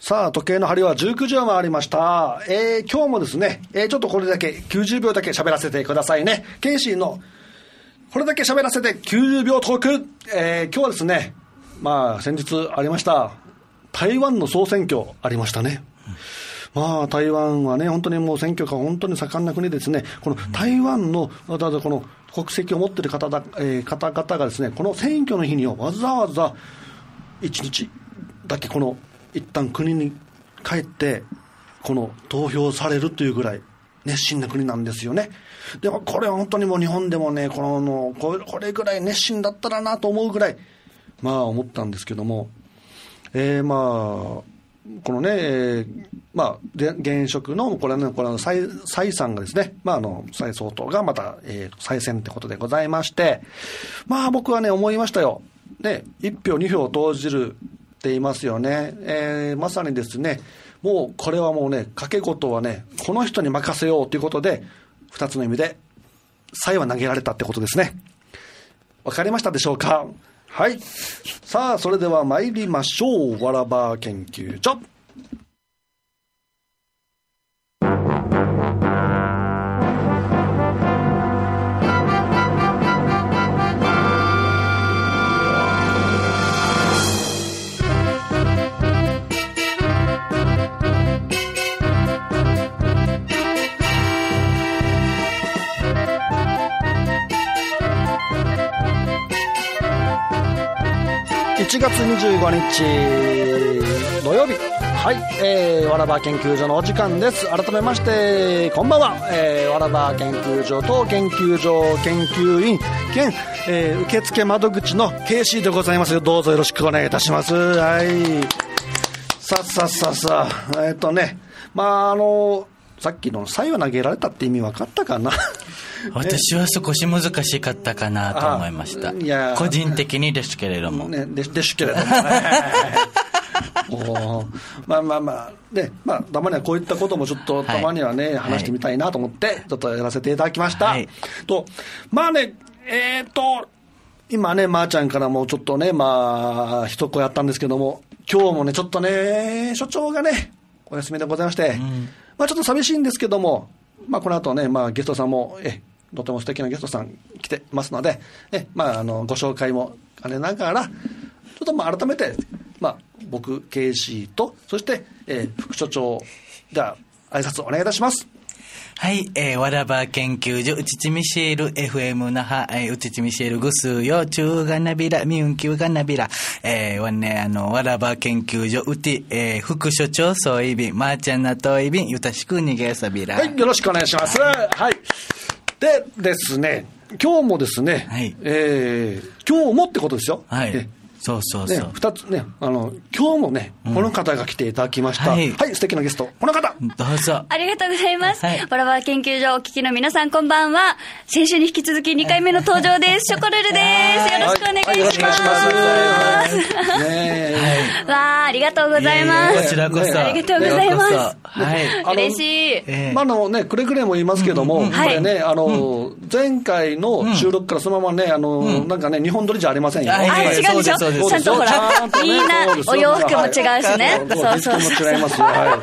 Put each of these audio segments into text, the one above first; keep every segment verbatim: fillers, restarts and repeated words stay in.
さあ時計の針はじゅうくじを回りました。えー、今日もですね、えー、ちょっとこれだけきゅうじゅうびょうだけ喋らせてくださいね。ケイシーのこれだけ喋らせてきゅうじゅうびょうトーク、えー、今日はですね、まあ先日ありました台湾の総選挙ありましたね。まあ台湾はね本当にもう選挙が本当に盛んな国ですね。この台湾のわざわざこの国籍を持っている方だ、えー、方々がですね、この選挙の日にはわざわざいちにちだけこの一旦国に帰ってこの投票されるというぐらい熱心な国なんですよね。でもこれは本当にもう日本でもねこののこれ、これぐらい熱心だったらなと思うぐらいまあ思ったんですけども、えー、まあこのね、えー、まあ現職のこれねこれの蔡蔡さんがですね、まああの蔡総統がまた、えー、再選ってことでございまして、まあ僕はね思いましたよ。ね、いちひょうにひょう投じるって言いますよね。えー、まさにですね、もうこれはもうね賭け事はねこの人に任せようということでふたつの意味で蔡は投げられたってことですね。わかりましたでしょうか。はい、さあそれでは参りましょう。わらば研究所。いちがつにじゅうごにち土曜日、はい、えー、わらば研究所のお時間です。改めましてこんばんは、えー、わらば研究所と研究所研究員兼、えー、受付窓口の ケーシー でございます。どうぞよろしくお願いいたします。はい、さあさあさあさあ、えー、っとねまああのさっきの蔡は投げられたって意味分かったかな私は少し難しかったかなと思いました。いや個人的にですけれども、 ね、で, ですけれどもおまあまあまあで、まあ、たまにはこういったこともちょっとたまにはね、はい、話してみたいなと思ってちょっとやらせていただきました、はい、とまあねえー、っと今ねまーちゃんからもちょっとねまあ一声やったんですけども、今日もねちょっとね所長がねお休みでございまして、うんまあ、ちょっと寂しいんですけども、まあ、この後ね、まあ、ゲストさんもえとても素敵なゲストさん来てますので、え、まあ、あのご紹介も兼ねながらちょっとまあ改めて、まあ、僕 ケーシー とそして、えー、副所長じゃあ挨拶お願いいたします。 はい、えー、わらば研究所うちちみシェール エフエム 那覇、えー、うちちみシェールぐすうよ中がなびらみうんきゅうがなびら、えー、わねあのわらば研究所うて、えー、副所長そういびんまーちゃんなといびんゆたしくにげさびら。 はい、よろしくお願いします。はい、はい、でですね今日もですね、はいえー、今日もってことですよ。 はい、そうそうそう、 ね、ふたつねあの今日もね、うん、この方が来ていただきました。はい、はい、素敵なゲストこの方どうぞ。 ありがとうございます。わらば研究所お聞きの皆さんこんばんは。先週に引き続きにかいめの登場です。ショコルルです。よろしくお願いします。はい、よろしくお願いします。ねはい、わあありがとうございます。 こちらこそ、ね、 ありがとうございます。 はい、 嬉しい。 えー、まあのねくれぐれも言いますけども、うんうん、これね、はい、あの、うん、前回の収録からそのままねあの、うん、なんかね日本撮りじゃありませんよ。 あ、違うでしょ。ちゃんとほら。みんなお洋服も違うしね。 そうそうそう。違いますよ。はい。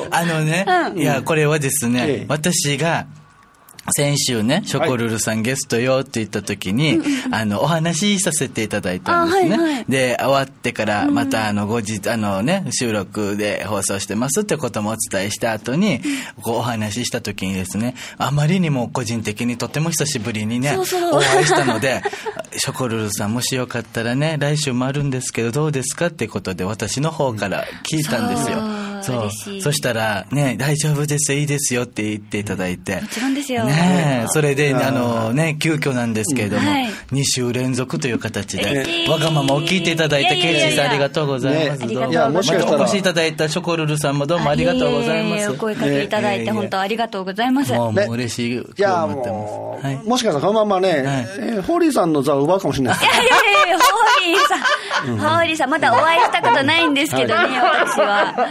あのね、うん、いやこれはですね、ええ、私が先週ねショコルルさん、はい、ゲストよって言った時に、うん、あのお話しさせていただいたんですね、はいはい、で終わってからまたあの後日あのね収録で放送してますってこともお伝えした後にこうお話しした時にですねあまりにも個人的にとても久しぶりにねそうそうお会いしたのでショコルルさんもしよかったらね来週もあるんですけどどうですかってことで私の方から聞いたんですよ。そう、そしたらね大丈夫ですいいですよって言っていただいて、 もちろんですよね、それであのね急遽なんですけれども、はい、にしゅう連続という形で、えー、わがままを聞いていただいたケイシーさんありがとうございます。 ね、いやもしかしたらお越しいただいたショコルルさんもどうもありがとうございます。 お声かけいただいて本当ありがとうございます。 もうもう嬉しいと思ってます。 はい、もしかしたらこのままね、はいえー、ホーリーさんの座を奪うかもしれないです。 いやいやいやホーリーさん、うん、ホーリーさんまだお会いしたことないんですけどね私は。ね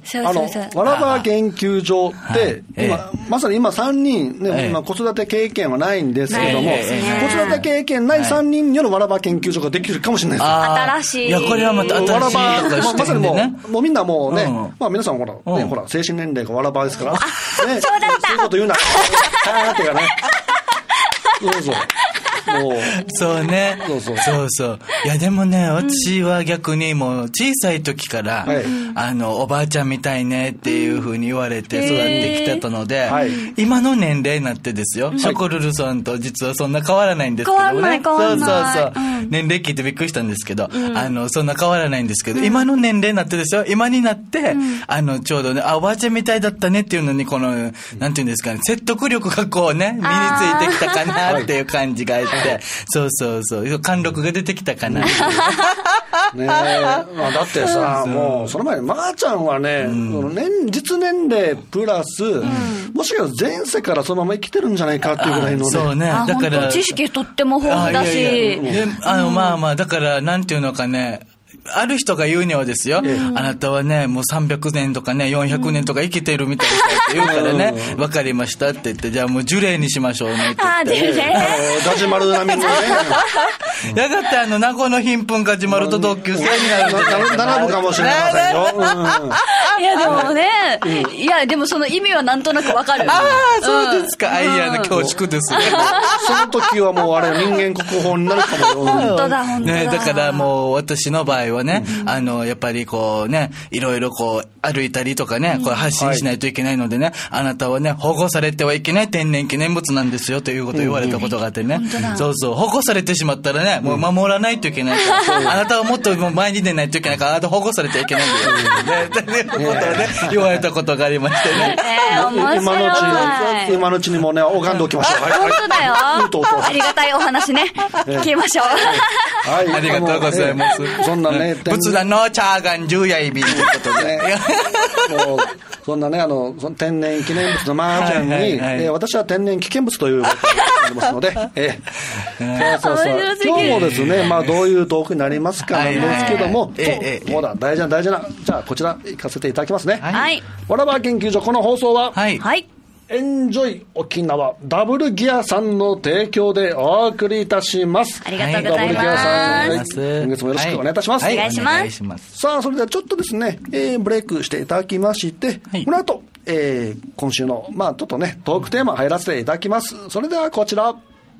そうあの、 そうそうわらば研究所って、 はい今、 ええまさに今さんにんね、 ええ今子育て経験はないんですけども、 ないですね子育て経験ないさんにんによるわらば研究所ができるかもしれないです。 あー新しいいや、これはまた新しいわらば、まあまさにもねう、もうみんなもうね、 うんまあ皆さんほら、 うんね、ほら、精神年齢がわらばですから、ね、 そうだったそういうこと言うな。あーってかね。そうそう。もう。 そうね。 そうそうそうそう。いや、でもね、私は逆にもう小さい時から、 はいあの、おばあちゃんみたいねっていう風に言われて育ってきてたので、 はい今の年齢になってですよ、ショコルルさんと実はそんな変わらないんですけどね。 変わらない変わらないそうそうそう。 うん年齢聞いてびっくりしたんですけど、あの、そんな変わらないんですけど、今の年齢になってですよ、今になって、あの、ちょうどね、あ、おばあちゃんみたいだったねっていうのに、この、なんていうんですかね、説得力がこうね、身についてきたかなっていう感じがあって、そうそうそう、貫禄が出てきたかな。 ねえ、まあ、だってさ、もう、その前に、まーちゃんはね、その年実年齢プラス、もしかしたら前世からそのまま生きてるんじゃないかっていうぐらいのね。 そうね。 あ、 だから。 本当知識とっても豊富だし。 あいやいやであの、まあまあ、だから、なんていうのかね、ある人が言うにはですよ、あなたはね、もうさんびゃくねんとかね、よんひゃくねんとか生きてるみたいだって言うからね、わかりましたって言って、じゃあもう樹齢にしましょうねって言あ、 って。 でね。 ガジュマル並みのね。 いや、だってあの、名護の貧困ガジュマルと同級生になるんじゃない並ぶかもしれませんよ。 いや、でもね、いや、でもその意味はなんとなくわかる。 ああ、そうですか。あ、いや、恐縮ですね。 その時はもうあれ、人間国宝になるかも。 本当だ、本当だ。 ね、だからもう私の場合はね、あの、やっぱりこうね、いろいろこう歩いたりとかね、こう発信しないといけないのでね、あなたはね、保護されてはいけない天然記念物なんですよということを言われたことがあってね。そうそう、保護されてしまったらね、もう守らないといけないから、あなたはもっと前に出ないといけないから、あなた保護されてはいけないんだよ。ね、ということをね、言われたことがありましてね。 えー、面白い。 今のうちに、今のうちにもうね、拝んでおきましょう。はい、 本当だよ。 はい、 ありがたいお話ね。聞きましょう。 はい、 ありがとうございます。 そんなね、 仏壇のチャーガン十夜指ということで。 もうそんなね、あの、その天然記念物のマーちゃんに、はいはいはい、えー、私は天然危険物ということになりますので、えー、そうそうそう。今日もですね、まあどういうトークになりますかなんですけども、はいはいはい、そう、ほら、大事な大事な、じゃあこちら行かせていただきますね。 はい。 わらば研究所、この放送は、 はい。はい。 エンジョイ沖縄ダブルギアさんの提供でお送りいたします。 ありがとうございます。ダブルギアさん、はい、 今月もよろしくお願いいたします。 はい、お願いします。 さあ、それではちょっとですね、えー、ブレイクしていただきまして、はい、この後、えー、今週の、まあちょっとね、トークテーマ入らせていただきます。それではこちら。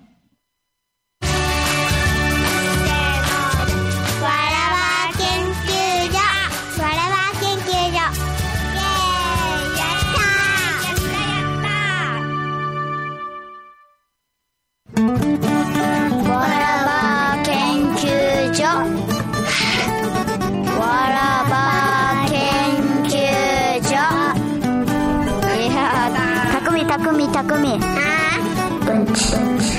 たくみうんち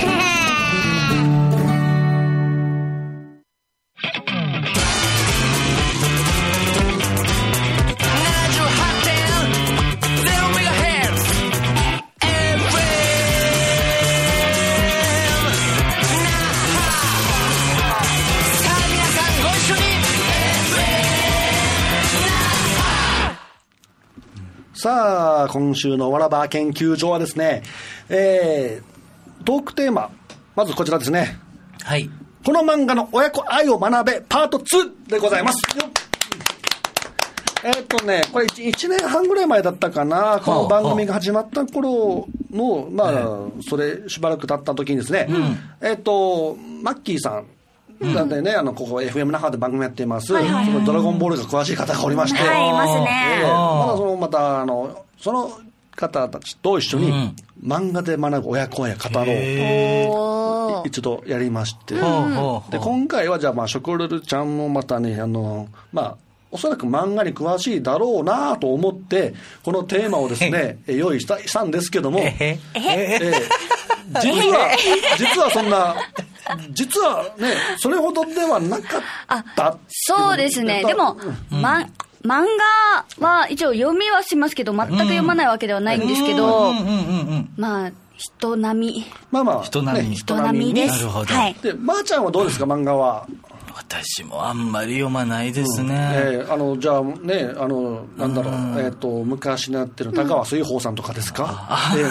さあ、今週のわらば研究所はですね、えー、トークテーマ、まずこちらですね。 はい。 この漫画の親子愛を学べパートツーでございます。えっとね、これいちねんはんぐらい前だったかな、この番組が始まった頃の、まあ、それしばらく経った時にですね、うん、えっと、マッキーさん、なんでね、あのここ エフエム 那覇で番組やっています、はいはいはい、そのドラゴンボールが詳しい方がおりまして、 はい、いますね、 えー、まだそのまたあのその方たちと一緒に、うん、漫画で学ぶ親子愛や語ろう一度やりまして、で今回はじゃあまあショコルルちゃんもまたね、あのまあおそらく漫画に詳しいだろうなと思ってこのテーマをですね用意した、したんですけども、えー、実は実はそんな実はねそれほどではなかったそうですね。でも、うん、ま、漫画は一応読みはしますけど全く読まないわけではないんですけど、まあ人並みまあまあ人並み、 ね、人並みです。 なるほど。 はい。 でまーちゃんはどうですか漫画は。 私もあんまり読まないですね。うん、 えー、あのじゃあね、あのなんだろう、うん、えっ、ー、と昔になってる高川水宝さんとかですか？うん、えー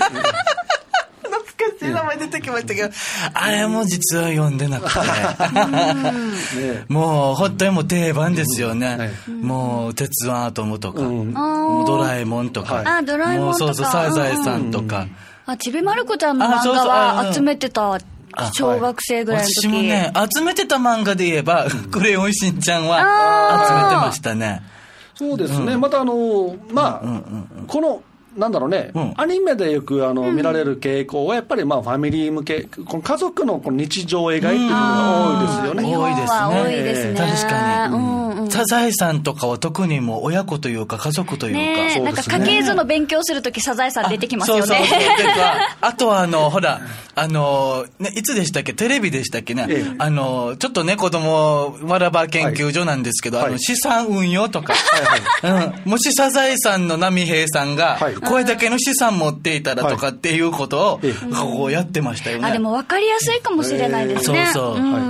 名前出てきましたけど、あれも実は読んでなくて、ね、もう本当にもう定番ですよね、うん、もう鉄腕アトムとか、うん、ドラえもんとか、はい、 あドラえもんとか、 もうそうそうサザエさんとか、うん、 あちびまる子ちゃんの漫画は集めてた。小学生ぐらいの時、 私もね集めてた漫画で言えば、うん、クレヨンしんちゃんは集めてましたね。 そうですね、うん、またあのまあ、うんうんうん、このなんだろうね、うん、アニメでよくあの、うん、見られる傾向はやっぱりまあファミリー向け、この家族のこの日常を描いているのが多いですよね。 多いですね。 多いですね。 確かに、うんうん、サザエさんとかは特にもう親子というか家族というか、 ね、なんか家系図の勉強するときサザエさん出てきますよね。 そうそうそうあとはあのほらあの、ね、いつでしたっけ、テレビでしたっけね、ええ、あのちょっとね子供わらば研究所なんですけど、はい、あの資産運用とか、はいはいうん、もしサザエさんの波平さんが、はい、これだけの資産持っていたらとかっていうことを、はい、こうやってましたよね。 あでも分かりやすいかもしれないですね。 えー、そうそう、うんはいうん、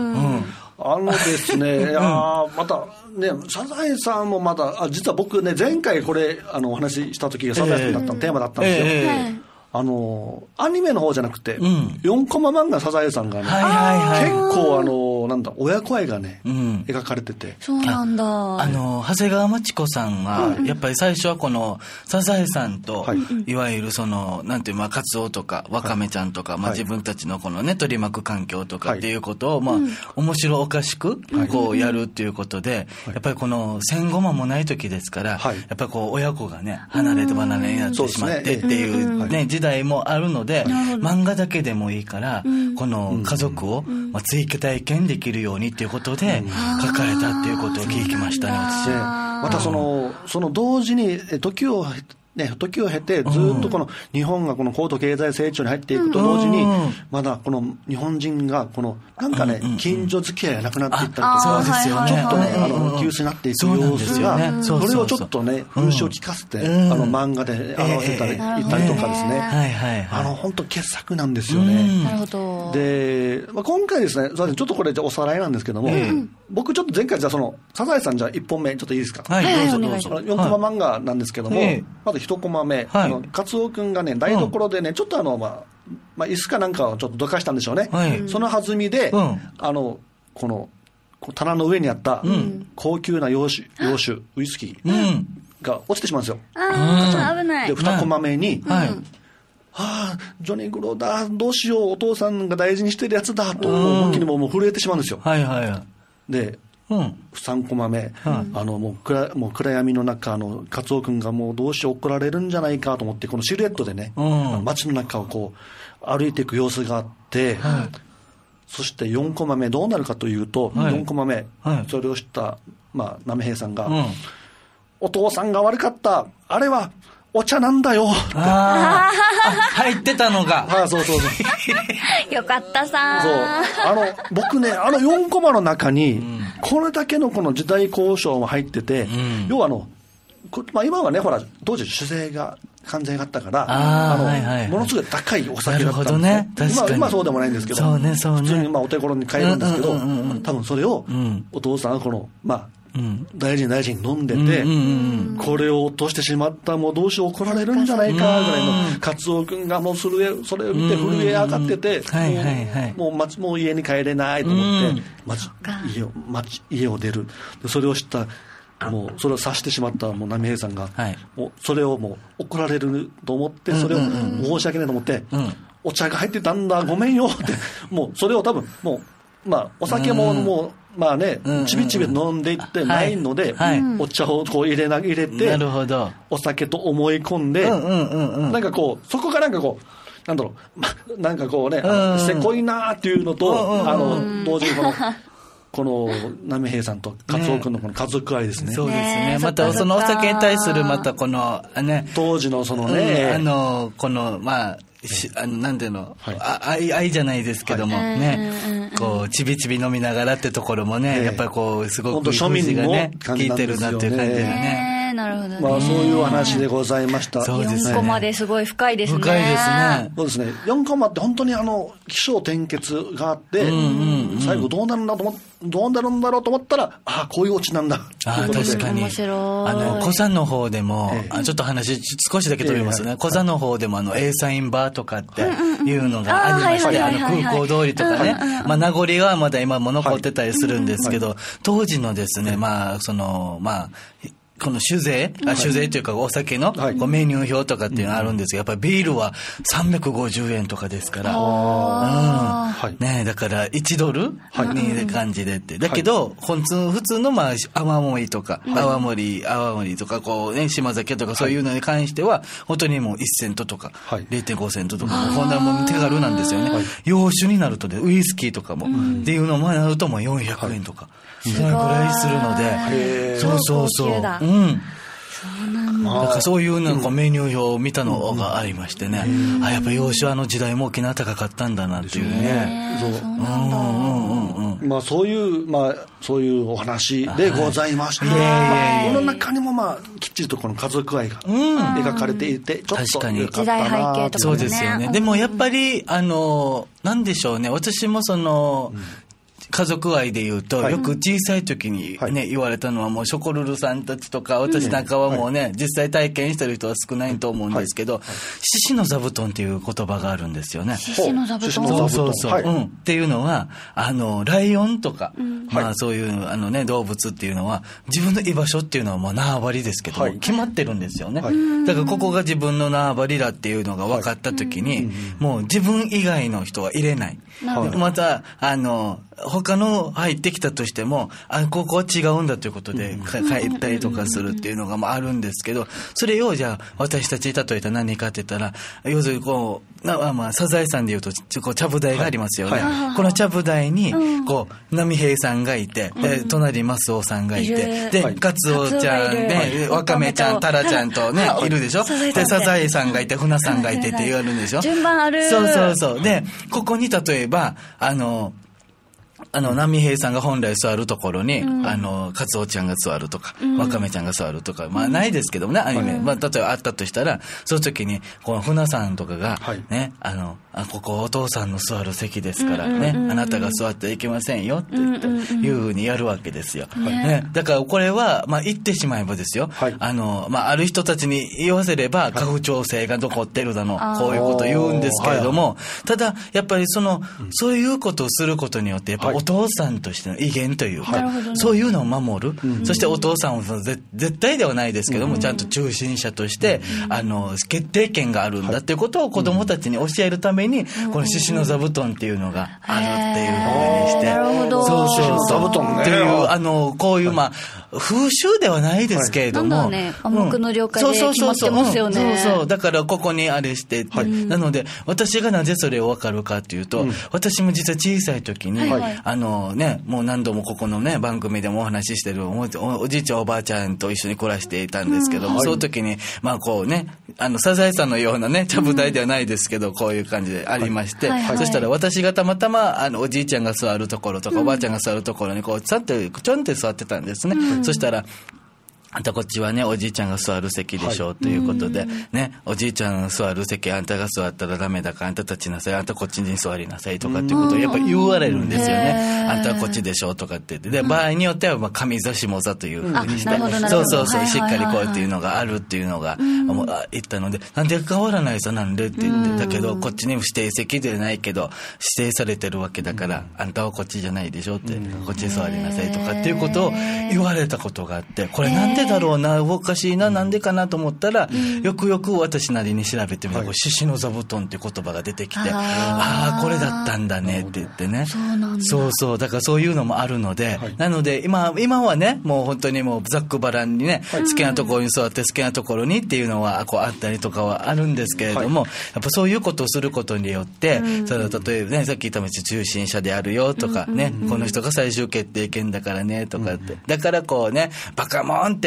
あのですねあまたねサザエさんもまたあ実は僕ね前回これあのお話しした時がサザエさんだったの、えー、テーマだったんですよ、えーあのアニメの方じゃなくて、うん、よんコマ漫画サザエさんがね、はいはいはい、結構あのなんだ親子愛がね、うん、描かれてて、 そうなんだ。 あの長谷川町子さんは、うん、やっぱり最初はこのサザエさんと、はい、いわゆるそのなんていうまあカツオとかワカメちゃんとか、はいまあ、自分たちのこのね取り巻く環境とかっていうことを、はいまあ、面白おかしくこうやるっていうことで、はい、やっぱりこの戦後間もない時ですから、はい、やっぱりこう親子がね離れて離れになってしまってっていうね時代もあるので、漫画だけでもいいから、うん、この家族を、うんまあ、追記体験できるようにっていうことで、うん、書かれたっていうことを聞きましたね、私。 またその、その同時に時をね、時を経てずっとこの日本がこの高度経済成長に入っていくと同時に、まだこの日本人がこのなんかね、近所付き合いがなくなっていったりとか、 そうですよね、 ちょっとね、あの急須になっていく様子が、それをちょっとね、風刺を聞かせて、あの漫画で表せたりいったりとかですね、あの本当傑作なんですよね。 なるほど。 で、まあ、今回ですね、ちょっとこれおさらいなんですけども、僕ちょっと前回じゃあそのサザエさんじゃあいっぽんめちょっといいですか。 はい、どうぞどうぞ。 よんコマ漫画なんですけども、まずいちコマ目、はい、あのカツオ君がね台所でね、うん、ちょっとあの、まあまあ、椅子かなんかをちょっとどかしたんでしょうね、はい、その弾みで、うん、あのこの棚の上にあった高級な洋酒、洋酒ウイスキーが落ちてしまうんですよ、 うん、あ危ない。 でにコマ目に、はいはい、はあ、ジョニー・グローだ、どうしよう、お父さんが大事にしてるやつだと思いっきりもう震えてしまうんですよ、 はいはいはい、 でうん、さんコマ目、うん、あのもう 暗, もう暗闇の中、あのカツオ君がもうどうしよう怒られるんじゃないかと思って、このシルエットでね、うん、街の中をこう歩いていく様子があって、はい、そしてよんコマ目どうなるかというと、はい、よんコマ目、はい、それを知った、まあ、波平さんが、うん、お父さんが悪かった、あれはお茶なんだよ。 あ入ってたのが。 あそうそうそう。 よかったさ。 そう。あの、僕ね、あのよんコマの中に、うん、これだけのこの時代交渉も入ってて、うん、要はあの、まあ、今はね、ほら、当時酒税が関税があったから、ああの、はいはいはい、ものすごい高いお酒だったんですよ。 ね、確かに今はそうでもないんですけど、 そうねそうね、 普通にまあお手頃に買えるんですけど、うんうんうんうん、多分それを、お父さんはこの、まあ、うん、大事に大事に飲んでて、うんうんうん、これを落としてしまったもうどうしよう怒られるんじゃないかぐらいのカツオ君がもうそれそれを見て震え上がってて、 はいはいはい、 もう町もう家に帰れないと思って、町家を町家を出る。それを知ったもうそれを察してしまったもう波平さんが、はい、もうそれをもう怒られると思ってそれを申し訳ないと思って、うんうんうん、お茶が入ってたんだごめんよってもうそれを多分もうまあお酒ももうまあね、ちびちび飲んでいってないので、はいはい、お茶をこう入れな入れて、 なるほど、 お酒と思い込んで、うんうんうんうん、なんかこうそこがなんかこうなんだろう、なんかこうね、うんうん、せこいなーっていうのと、うんうん、あの同時にこのこの波平さんとカツオ君のこの家族愛ですね。 そうですね。またそのお酒に対するまたこのね当時のそのね、 うん、あのこのまあ。あのなんていうの、はい、愛, 愛じゃないですけども、はい、ね、こうちびちび飲みながらってところもね、えー、やっぱりこうすごく風刺がね効いてるなっていう感じでね。 ー、なるほどね。 まあそういうお話でございました。 そうですね。 よんコマですごい深いですね。 深いですね。 そうですね。よんコマって本当にあの起承転結があって、うんうんうん、最後どうなるんだと思どうなるんだろうと思ったら、ああこういうオチなんだ。 ああ確かに。 面白い。 あの小座の方でも、ええ、ちょっと話少しだけ飛びますね。小座の方でもあの A サインバーとかっていうのがありまして、あの空港通りとかね、まあ名残はまだ今も残ってたりするんですけど、はい、当時のですね、まあそのまあこの酒税、あ酒税というかお酒のこうメニュー表とかっていうのがあるんですが、やっぱりビールはさんびゃくごじゅうえんとかですから、うんね、だからいちドルに感じでって、だけど普通普通のまあ泡盛とか泡盛泡盛とかこうね島酒とかそういうのに関しては本当にもういちセントとか れいてんご セントとか、こんなもう手軽なんですよね。洋酒になるとねウイスキーとかもっていうのもなるともうよんひゃくえんとかそれぐらいするので、そうそうそう。うん、そうなんだ。だからそういうなんかメニュー表を見たのがありましてね、うん、あやっぱ洋酒あの時代も沖縄高かったんだなっていうね。 そう。まあそういうまあそういうお話でございまして、はい、この中にもまあきっちりとこの家族愛が描かれていて、うん、ちょっと確かに時代背景とかね。 そうですよね。でもやっぱりあのなんでしょうね。私もその。うん家族愛で言うと、はい、よく小さい時にね、はい、言われたのはもうショコルルさんたちとか私なんかはもうね、はい、実際体験してる人は少ないと思うんですけど、はいはい、獅子の座布団っていう言葉があるんですよね。 獅子の座布団。 そうそうそう、はい、うん、っていうのはあのライオンとか、うん、まあそういうあのね動物っていうのは自分の居場所っていうのはまあ縄張りですけど、はい、決まってるんですよね、はい、だからここが自分の縄張りだっていうのが分かった時に、はい、もう自分以外の人は入れない、はい、またあの他の入ってきたとしてもあここは違うんだということで帰ったりとかするっていうのがあるんですけど、それをじゃあ私たちに例えたら何かって言ったら要するにこうな、まあ、サザエさんでいうとこうちゃぶ台がありますよね、はいはい、このちゃぶ台にこう波平さんがいて、で隣マスオさんがいて、でカツオちゃんでワカメちゃんタラちゃんとねいるでしょ。でサザエさんがいて船さんがいてって言われるんでしょ。 順番ある。 そうそうそう。でここに例えばあのあの波平さんが本来座るところに、うん、あのカツオちゃんが座るとか、うん、ワカメちゃんが座るとか、まあないですけどもね、アニメ、まあ例えばあったとしたらその時にこの船さんとかが、はい、ねあのあここお父さんの座る席ですからね、うんうんうん、あなたが座ってはいけませんよって言って、うんうんうん、いうふうにやるわけですよ、ねね、だからこれはまあ言ってしまえばですよ、はい、あのまあある人たちに言わせれば家父長制が残ってるだの、はい、こういうことを言うんですけれども、ただやっぱりその、うん、そういうことをすることによってやっぱお父さんとしての威厳というか、はい、そういうのを守る、うん、そしてお父さんは絶対ではないですけども、うん、ちゃんと中心者として、うん、あの決定権があるんだっていうことを子どもたちに教えるために、うん、この獅子の座布団っていうのがあるっていうふうにして、 なるほど、 そうそうそう座布団ねっていうあのこういうまあ風習ではないですけれども、 はい、なんだろうね、暗黙の了解で決まってますよね。 そうそうそう、そうだからここにあれしてって、はい、なので私がなぜそれを分かるかっていうと、うん、私も実は小さい時に、はい、あのねもう何度もここのね番組でもお話ししてる お, お, おじいちゃんおばあちゃんと一緒に暮らしていたんですけども、うん、その時にまあこうねあのサザエさんのようなねちゃぶ台ではないですけど、うん、こういう感じでありまして、はいはい、そしたら私がたまたまあのおじいちゃんが座るところとか、うん、おばあちゃんが座るところにこうさってちょんって座ってたんですね、うん、そしたらあんたこっちはねおじいちゃんが座る席でしょう、はい、ということでね、おじいちゃんが座る席あんたが座ったらダメだからあんた立ちなさい、あんたこっちに座りなさいとかっていうことをやっぱり言われるんですよね。あんたはこっちでしょうとかって言って、で場合によってはまあ上座下座というふうにして、そうそうそう、しっかりこうっていうのがあるっていうのが言ったので、なんで変わらないさなんでって言ってたけど、こっちにも指定席でないけど指定されてるわけだからあんたはこっちじゃないでしょって、こっちに座りなさいとかっていうことを言われたことがあって、これなんでだろうな、おかしいな、なんでかなと思ったら、うん、よくよく私なりに調べてみたら、獅子の座布団っていう言葉が出てきて、ああこれだったんだねって言ってね、 そうなんだ、 そうそう、だからそういうのもあるので、はい、なので今今はねもう本当にもうざっくばらんにね、はい、好きなところに座って好きなところにっていうのはこうあったりとかはあるんですけれども、はい、やっぱそういうことをすることによって、うん、その例えばねさっき言ったように中心者であるよとかね、うんうんうん、この人が最終決定権だからねとかって、うん、だからこうねバカモンって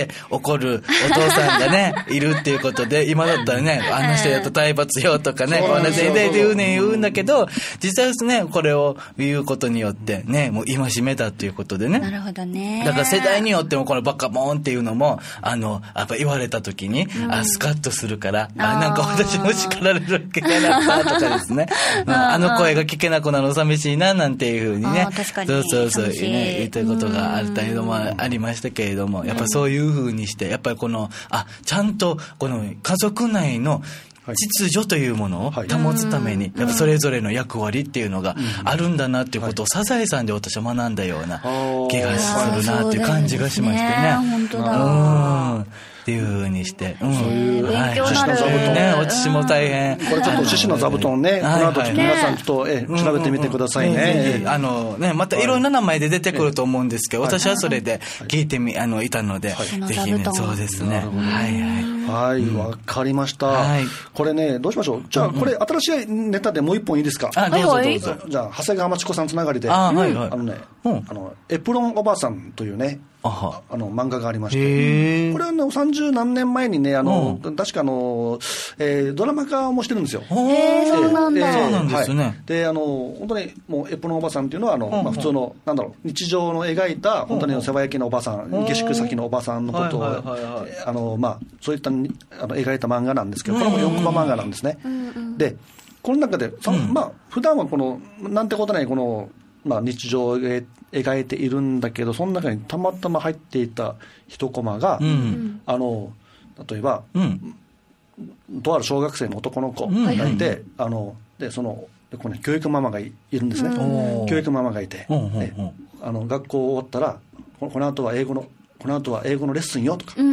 で怒るお父さんがねいるっていうことで、今だったらねあの人やと体罰よとかねこんな全然言うねん言うんだけど、実際ですねこれを言うことによってねもう戒めだっていうことでね。 なるほどね。 だから世代によってもこのバカモンっていうのもあのやっぱ言われた時に、うん、あスカッとするから、あなんか私も叱られるわけがなったとかですねあ, あの声が聞けなくなるの寂しいななんていうふうにね、 確かにそうそうそう、ね、言ったことがあったりもありましたけれども、やっぱそういうふうにしてやっぱりこのあちゃんとこの家族内の秩序というものを保つためにやっぱそれぞれの役割っていうのがあるんだなっていうことをサザエさんで私は学んだような気がするなっていう感じがしましてね。 本当だ。 うんっていう風にして、うん、 そういう勉強になる、 はい、ね、お乳も大変。 これちょっと獅子の座布団ね、この後ちょっと皆さんちょっと、え調べてみてくださいね。 あのね、またいろんな名前で出てくると思うんですけど、私はそれで聞いてみあのいたので、ぜひね、そうですね。はいはいはい、わかりました。これね、どうしましょう。じゃあこれ新しいネタでもう一本いいですか。 あ、どうぞどうぞ。 じゃあ長谷川町子さんつながりで、 あのね、あのエプロンおばあさんというね。あの漫画がありまして、これはねさんじゅうなんねんまえにねあの、うん、確かあの、えー、ドラマ化もしてるんですよ。 へー、そうなんだ。 そうなんですね。 はい、であの本当にもうエプロンおばさんっていうのはあの、うん、まあ、普通のなんだろう日常の描いた本当に世話焼きのおばさん、うん、下宿先のおばさんのことを、はいはいはいはい、あのまあそういったあの描いた漫画なんですけど、これもよんコマ漫画なんですね。うんうん、でこの中で、うん、まあ普段はこのなんてことないこのまあ、日常を描いているんだけど、その中にたまたま入っていた一コマが、うん、あの例えば、うん、とある小学生の男の子がいて、うん、あのでそのでこの教育ママが い, いるんですね、うん、教育ママがいて、うん、であの学校終わったらこの後は英語のこの後は英語のレッスンよとか、うん、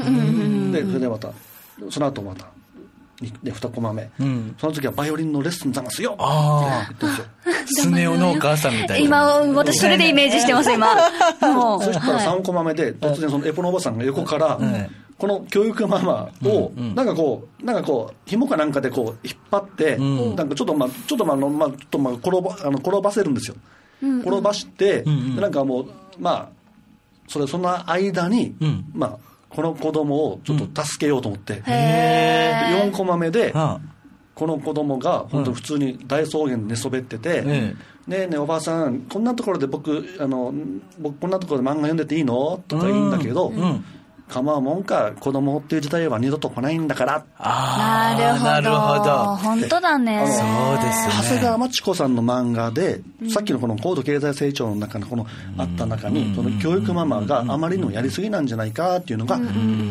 でそれでまたその後またでにコマ目、うん、その時はバイオリンのレッスンざますよって言ってるんですよ。 スネ夫のお母さんみたいな。 今私それでイメージしてます今。 もうそしたらさんコマ目で突然そのエポのおばさんが横から、うん、この教育ママをなんかこうなんかこう紐かなんかでこう引っ張って、うん、なんかちょっとまあちょっとまあまあちょっとまあ転ばあの転ばせるんですよ。うん、転ばして、うん、なんかもうまあそれその間に、うん、まあこの子供をちょっと助けようと思って、うん、へよんコマ目で、はあ、この子供が本当普通に大草原で寝そべってて、うん、ねえねえおばあさんこんなところで僕あの僕こんなところで漫画読んでていいのとか言うんだけど、うんうん構うもんか子供っていう時代は二度と来ないんだから。 あなるほど。なるほど。本当だね。 そうですね。 長谷川町子さんの漫画で、うん、さっきのこの高度経済成長の中のこのあった中に、うん、その教育ママがあまりにもやりすぎなんじゃないかっていうのが、うん、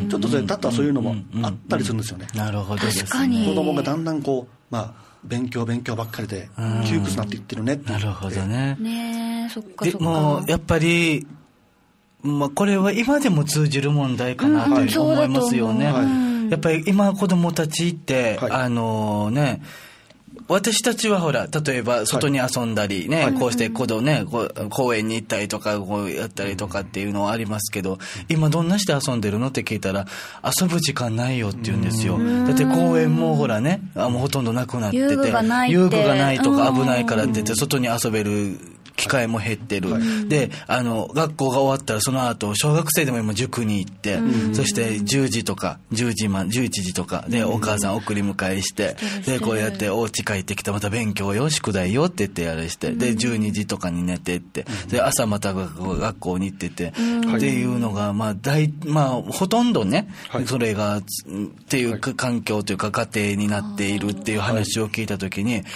ちょっとそれだったらそういうのもあったりするんですよね。 うん、なるほどですね。 確かに。 子供がだんだんこうまあ勉強勉強ばっかりで窮屈になっていってるねって。 なるほどね。 ねえそっかそっか。 もうやっぱり。まあ、これは今でも通じる問題かなと思いますよね、うんはい、やっぱり今子どもたちって、はい、あのね私たちはほら例えば外に遊んだりね、はい、こうして子供ね公園に行ったりとかこうやったりとかっていうのはありますけど、今どんなして遊んでるのって聞いたら遊ぶ時間ないよって言うんですよ。だって公園もほらねあもうほとんどなくなってて遊具がないって遊具がないとか危ないからって言って外に遊べる機会も減ってる、はい、であの学校が終わったらその後小学生でも今塾に行って、うん、そしてじゅうじとかじゅうじまじゅういちじとかでお母さん送り迎えして、うん、でこうやってお家帰ってきてまた勉強よ宿題よって言ってやるして、うん、でじゅうにじとかに寝てって、うん、で朝また学校に行ってて、うん、っていうのがまあ大まあほとんどね、はい、それがっていう環境というか家庭になっているっていう話を聞いたときに、はいはい、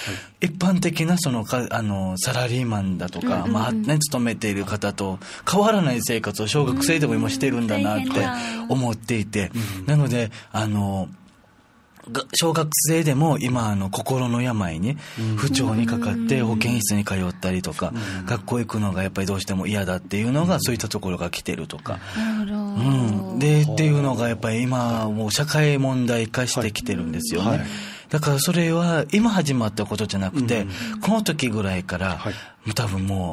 一般的なそのかあのサラリーマンだとか、うんまあね、勤めている方と変わらない生活を小学生でも今してるんだなって思っていて、うん、なのであの小学生でも今あの心の病に不調にかかって保健室に通ったりとか、うん、学校行くのがやっぱりどうしても嫌だっていうのがそういったところが来てるとか、うん、でっていうのがやっぱり今もう社会問題化してきてるんですよね、はいはい、だからそれは今始まったことじゃなくて、うん、この時ぐらいから、はい、多分もう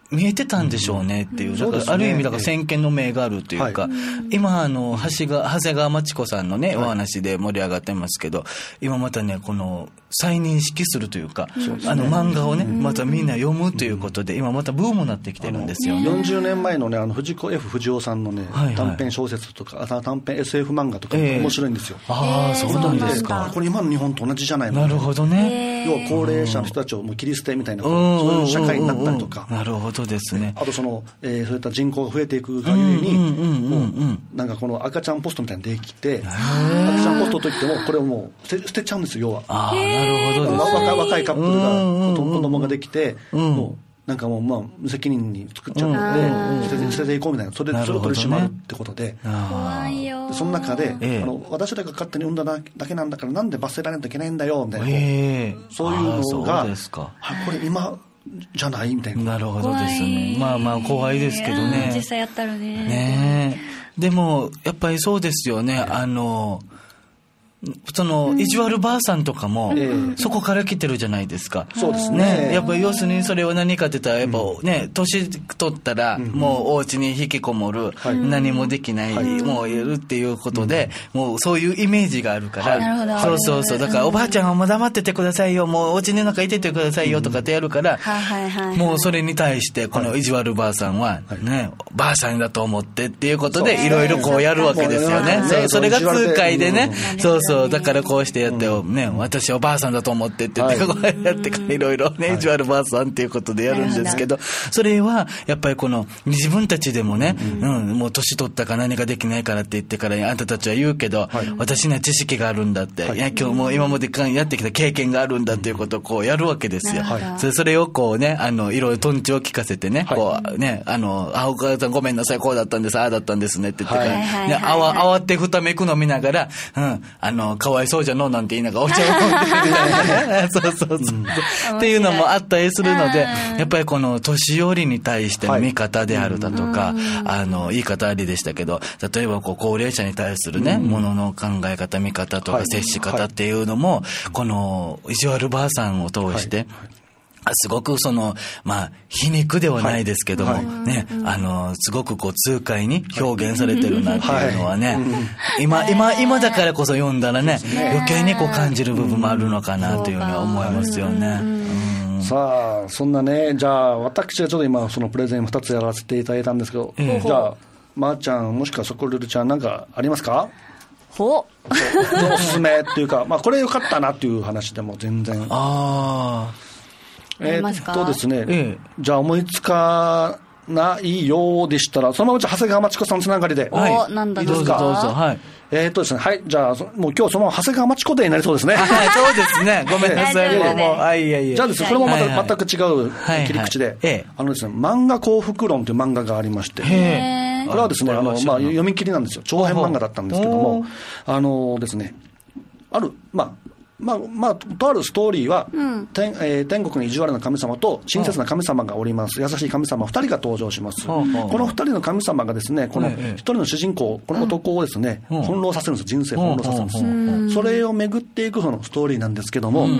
見えてたんでしょうねっていう、だからある意味だから先見の明があるというか、はい、今あの長谷川長谷川町子さんのね、はい、お話で盛り上がってますけど、今またねこの再認識するというか、うん、あの漫画をねまたみんな読むということで、うん、今またブームになってきてるんですよね。 よんじゅうねんまえのねあの藤子 F 不二雄さんのね、はいはい、短編小説とか短編 エスエフ 漫画とか面白いんですよ。 えー、ああそうなんですか。 これ今の日本と同じじゃないの。 なるほどね。 要は高齢者の人たちをもう切り捨てみたいな、そういう社会になったりとか。 なるほどですね。 あとその、えー、そういった人口が増えていくがゆえに、もうなんかこの赤ちゃんポストみたいにできて、赤ちゃんポストといってもこれをもう捨て、捨てちゃうんですよ、要は。 ああなるほどですね。 若、若いカップルが子供ができて、もうなんかもうまあ無責任に作っちゃうので、捨てて、捨てていこうみたいな、それでそれを取り締まるってことで、 怖いよ。 その中で、 ええ、 あの私らが勝手に産んだだけなんだからなんで罰せられないといけないんだよみたいな、 えー、そういうのが、 そうですか。 これ今じゃないみたいな。 なるほどですね。まあまあ怖いですけどね。 実際やったらね。 ねえ。でもやっぱりそうですよね。あのその意地悪ばあさんとかも、うん、そこから来てるじゃないですか。 そうですね。 やっぱり要するにそれは何かって言ったらやっぱね、年取ったらもうお家に引きこもる、うん、何もできない、はい、もういるっていうことで、うん、もうそういうイメージがあるから、はい、そうそうそう、だからおばあちゃんはもう黙っててくださいよ、もうお家の中いててくださいよとかってやるから、うん、もうそれに対してこの意地悪ばあさんはね、ばあさんだと思ってっていうことでいろいろこうやるわけですよね。そう、それが痛快でね、そうそう、だからこうしてやってね、私おばあさんだと思ってって言って、こうやってからいろいろね、意地悪ばあさんっていうことでやるんですけど、それはやっぱりこの自分たちでもね、うん、もう年取ったか何かできないからって言ってからあんたたちは言うけど、私には知識があるんだって、いや今日も今までやってきた経験があるんだっていうことをこうやるわけですよ。それ、それをこうね、あのいろいろトンチを聞かせてね、こうね、あのあお母さんごめんなさい、こうだったんです、ああだったんですねって言ってから、ね、あわ慌てふためくの見ながら、うん、あのかわいそうじゃのなんて言いながらお茶を飲んでるみたいなね。そうそうそう、うん、っていうのもあったりするので、やっぱりこの年寄りに対しての見方であるだとか、はい、あの言い方ありでしたけど、例えばこう高齢者に対するね、ものの考え方見方とか接し方っていうのも、はいはい、この意地悪ばあさんを通して、はい、すごくその、まあ、皮肉ではないですけども、はいはい、ね、あの、すごくこう、痛快に表現されてるなっていうのはね、はい、今、今、今だからこそ読んだらね、余計にこう感じる部分もあるのかなというふうに思いますよね。うん、 さあ、そんなね、じゃあ、私はちょっと今、そのプレゼンふたつやらせていただいたんですけど、うん、じゃあ、まーちゃん、もしくはそこルルちゃん、なんかありますか？ ほおすすめっていうか、まあ、これよかったなっていう話でも全然。 ああ。 えー、っとですね、ええ、じゃあ思いつかないようでしたら、そのまま長谷川町子さんつながりで、 はい、なんだいいですか？ どうぞどうぞ、はい。 えー、っとですね、はい、じゃあもう今日そのまま長谷川町子デーになりそうですね。 はい、そうですね。ごめんなさい。もうもう、あ、いやいや。 じゃあですね、これもまた全く違う切り口で、はいはい、あのですね、漫画幸福論という漫画がありまして、へこれはですね、あのまあ読み切りなんですよ。長編漫画だったんですけども、あのですね、あるまあ。まあまあ、とあるストーリーは、うん天えー、天国に意地悪な神様と親切な神様がおります。優しい神様ふたりが登場します。このふたりの神様がですね、このひとりの主人公、この男をですね、うん、翻弄させるんです。人生翻弄させるんです。うん、それを巡っていくそのストーリーなんですけども、うんうんうん、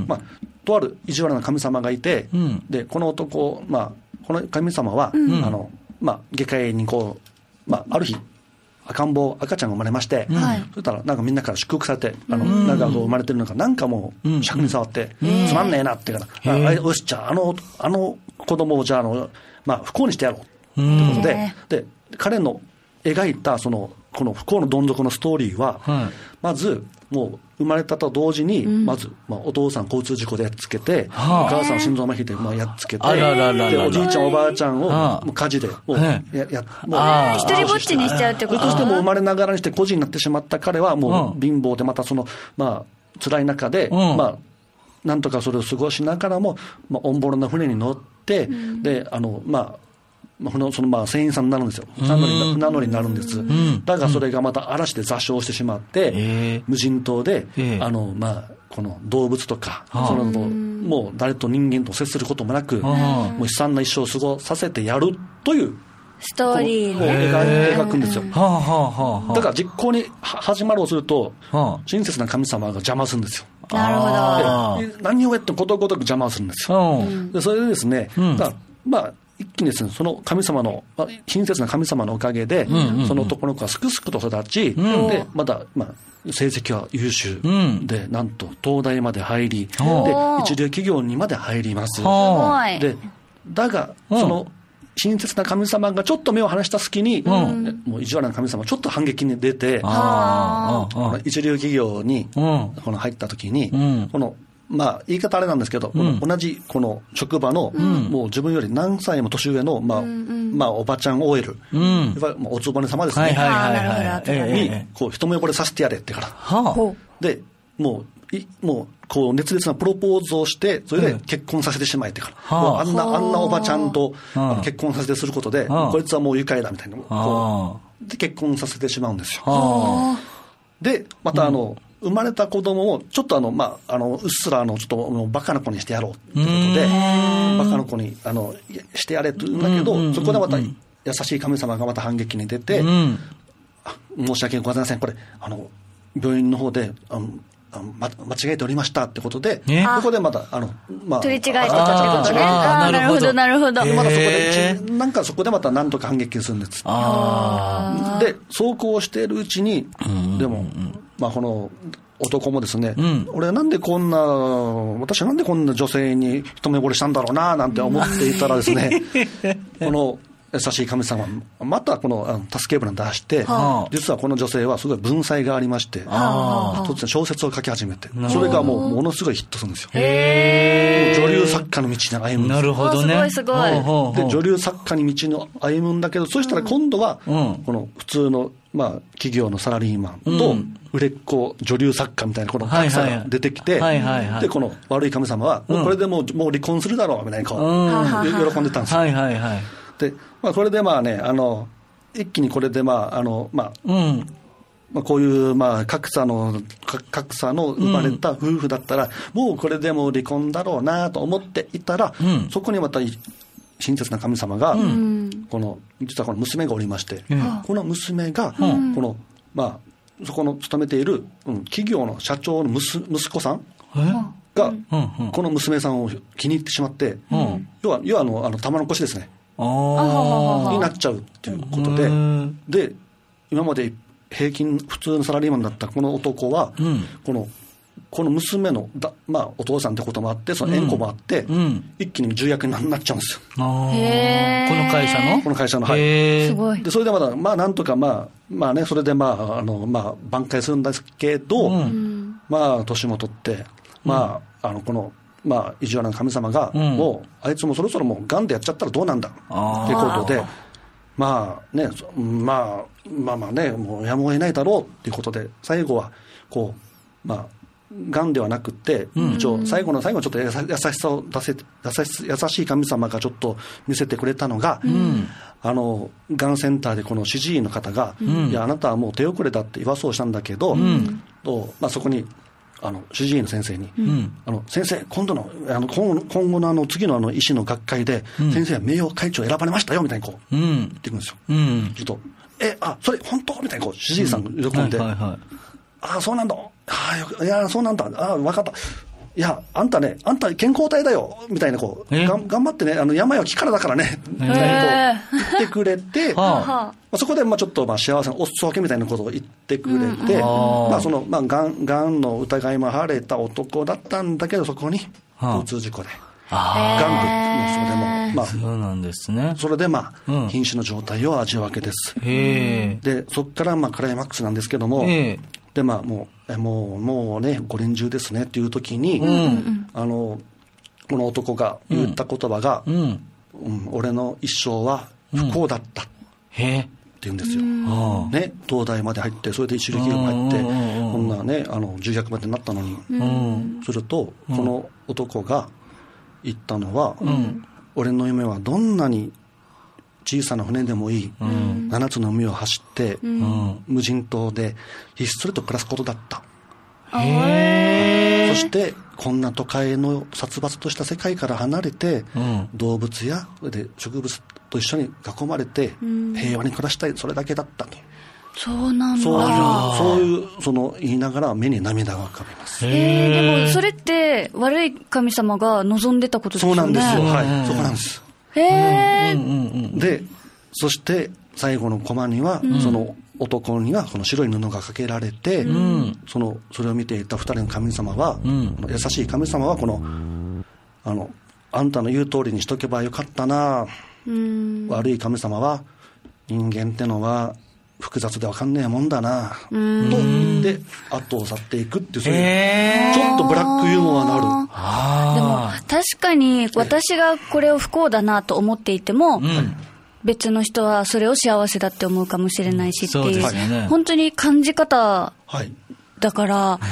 まあ、とある意地悪な神様がいて、うん、でこの男、まあ、この神様は、うん、あのまあ、下界にこう、まあ、ある日赤ん坊赤ちゃんが生まれまして、うん、そしたらなんかみんなから祝福されて、あの、うん、なんか生まれてるのかなんかもう尺に触って、うん、つまんねえなっていうから、うん、あよしじゃああのあの子供をじゃあ、あの、まあ、不幸にしてやろうってことで、うん、で彼の描いたそのこの不幸のどん底のストーリーは、はい、まずもう生まれたと同時に、うん、まず、まあ、お父さん交通事故でやっつけて、はあ、お母さん心臓麻痺で、まあ、やっつけて、でおじいちゃんおばあちゃんを、はあ、火事でもうややもう一人ぼっちにしちゃうってこと。 そしてもう生まれながらにして孤児になってしまった彼はもう貧乏でまたそのまあ辛い中で、うん、まあなんとかそれを過ごしながらも、まあ、オンボロな船に乗って、うん、であのまあそのそのまあ船員さんになるんですよ。船乗り、船乗りになるんです、うん、だがそれがまた嵐で座礁してしまって、うん、無人島で、えー、あのまあこの動物とか、そのもう誰と人間と接することもなく、もう悲惨な一生を過ごさせてやるというストーリーを描くんですよ。だから実行に始まろうとすると、親切な神様が邪魔するんですよ。 なるほど。 何をやってもことごとく邪魔するんですよ。でそれでですね、うん、だまあ一気にですね、その神様の、親切な神様のおかげで、うんうん、その男の子がすくすくと育ち、うん、で、まだ、まあ、成績は優秀、うん、で、なんと、東大まで入り、で、一流企業にまで入ります。で、だが、その、親切な神様がちょっと目を離した隙に、うん、もう意地悪な神様ちょっと反撃に出て、一流企業に、この入った時に、うん、この、まあ、言い方あれなんですけど、うん、同じこの職場の、うん、もう自分より何歳も年上の、まあ、うん、まあ、おばちゃん オーエル、うん、おつぼね様ですね。に、こう、一目惚れさせてやれってから。はあ、で、もう、いもう、こう、熱烈なプロポーズをして、それで結婚させてしまえってから。はあ、あんな、あんなおばちゃんと、はあ、結婚させてすることで、はあ、こいつはもう愉快だみたいな。こうで、結婚させてしまうんですよ。はあ、で、またあの、うん生まれた子供をちょっとあの、まあ、あのうっすらあのちょっとバカな子にしてやろうということでバカな子にあのしてやれというんだけど、そこでまた優しい神様がまた反撃に出て、申し訳ございません、これあの病院の方であのあの、ま、間違えておりましたってことで、ここでまたあの、まあ、 取り違えたってことね。ああ、なるほどなるほど。 まだそこでなんかそこでまた何とか反撃するんです。あでそうこうしているうちに、でもまあ、この男もですね、うん、俺なんでこんな私なんでこんな女性に一目惚れしたんだろうななんて思っていたらですねこの優しい神様またこの助け舟出して、はあ、実はこの女性はすごい文才がありまして、はあ、一つ小説を書き始めて、それがもうものすごいヒットするんですよ。へー、女流作家の道に歩むんですよ。 なるほどね。 すごいすごい。で女流作家に道に歩むんだけど、そしたら今度は、うん、この普通のまあ、企業のサラリーマンと売れっ子女流作家みたいなこの格差が出てきて、でこの悪い神様は、もうこれでもう、もう離婚するだろうみたいなこう、うん、喜んでたんですよ。はいはいはい、で、まあ、これでまあね、あの一気にこれでまああのまあ、うんまあ、こういうまあ格差の格差の生まれた夫婦だったら、うん、もうこれでもう離婚だろうなと思っていたら、うん、そこにまた親切な神様が、うん、この実はこの娘がおりまして、うん、この娘が、うん、このまあそこの勤めている、うん、企業の社長の息子さんが、うん、この娘さんを気に入ってしまって、うん、要は要はあのあの玉の腰ですね、あになっちゃうっていうことで、で今まで平均普通のサラリーマンだったこの男は、うん、このこの娘のだ、まあ、お父さんってこともあってその縁故もあって、うんうん、一気に重役になっちゃうんですよ。 あへこの会社のこの会社のはいすごい。 でそれでまだまあなんとかまあまあねそれでまああのまあ挽回するんですけど、うん、まあ年も取ってまあ、うん、あのこのまあ意地悪な神様が、うん、もうあいつもそろそろもうガンでやっちゃったらどうなんだっていうことでまあねまあまあまあねもうやむを得ないだろうっていうことで最後はこうまあがんではなくて、うん、一応最後の最後ちょっと優しさを出せ優し優しい神様がちょっと見せてくれたのが、うん、あのがんセンターでこの主治医の方が、うん、いやあなたはもう手遅れだって言わそうしたんだけど、うんとまあ、そこにあの主治医の先生に、うん、あの先生今度のあの今後今後のあの次のあの医師の学会で、うん、先生は名誉会長選ばれましたよみたいにこう、うん、言ってくるんですよ。うん、ちょっとえあそれ本当みたいにこう主治医さんが喜んで、うんはいはいはい、ああそうなんだあいやそうなんだあ分かったいやあんたねあんた健康体だよみたいなこうが頑張ってねあの病は気からだからねみたいなこう言ってくれて、はあ、そこでまあちょっとまあ幸せなお裾分けみたいなことを言ってくれて、うんまあそのまあ、がんがんの疑いも晴れた男だったんだけどそこに交通事故で、はあ、がん部もうそれでも、まあ、 そうなんですね。 それでまあ、うん、瀕死の状態を味わけです。へでそこからまあクライマックスなんですけどもでまあもうえもうもうねご臨終ですねっていう時に、うん、あのこの男が言った言葉が、うんうん、俺の一生は不幸だった、うん、って言うんですよ、うんね、東大まで入ってそれで一流企業に入ってこんなねあの重役までになったのに、うん、するとこの男が言ったのは、うん、俺の夢はどんなに小さな船でもいい、うん、ななつの海を走って、うん、無人島でひっそりと暮らすことだった。へそしてこんな都会の殺伐とした世界から離れて、うん、動物やで植物と一緒に囲まれて、うん、平和に暮らしたいそれだけだったと。 そうなんだ。 そういうそういうその言いながら目に涙が浮かびます。 へでもそれって悪い神様が望んでたことですよね。 そうなんですよ、はい、そこなんです。 へー、 うんうんうん、でそして最後のコマには、うん、その男にはその白い布がかけられて、うん、そのそれを見ていた二人の神様は、うん、優しい神様はこのあのあんたの言う通りにしとけばよかったな、うん、悪い神様は人間ってのは複雑で分かんねえもんだなと言って後を去っていくっていう、そういうちょっとブラックユーモアのある。 あでも確かに私がこれを不幸だなと思っていても、うん、別の人はそれを幸せだって思うかもしれないしっていう、ね、本当に感じ方だから、はい、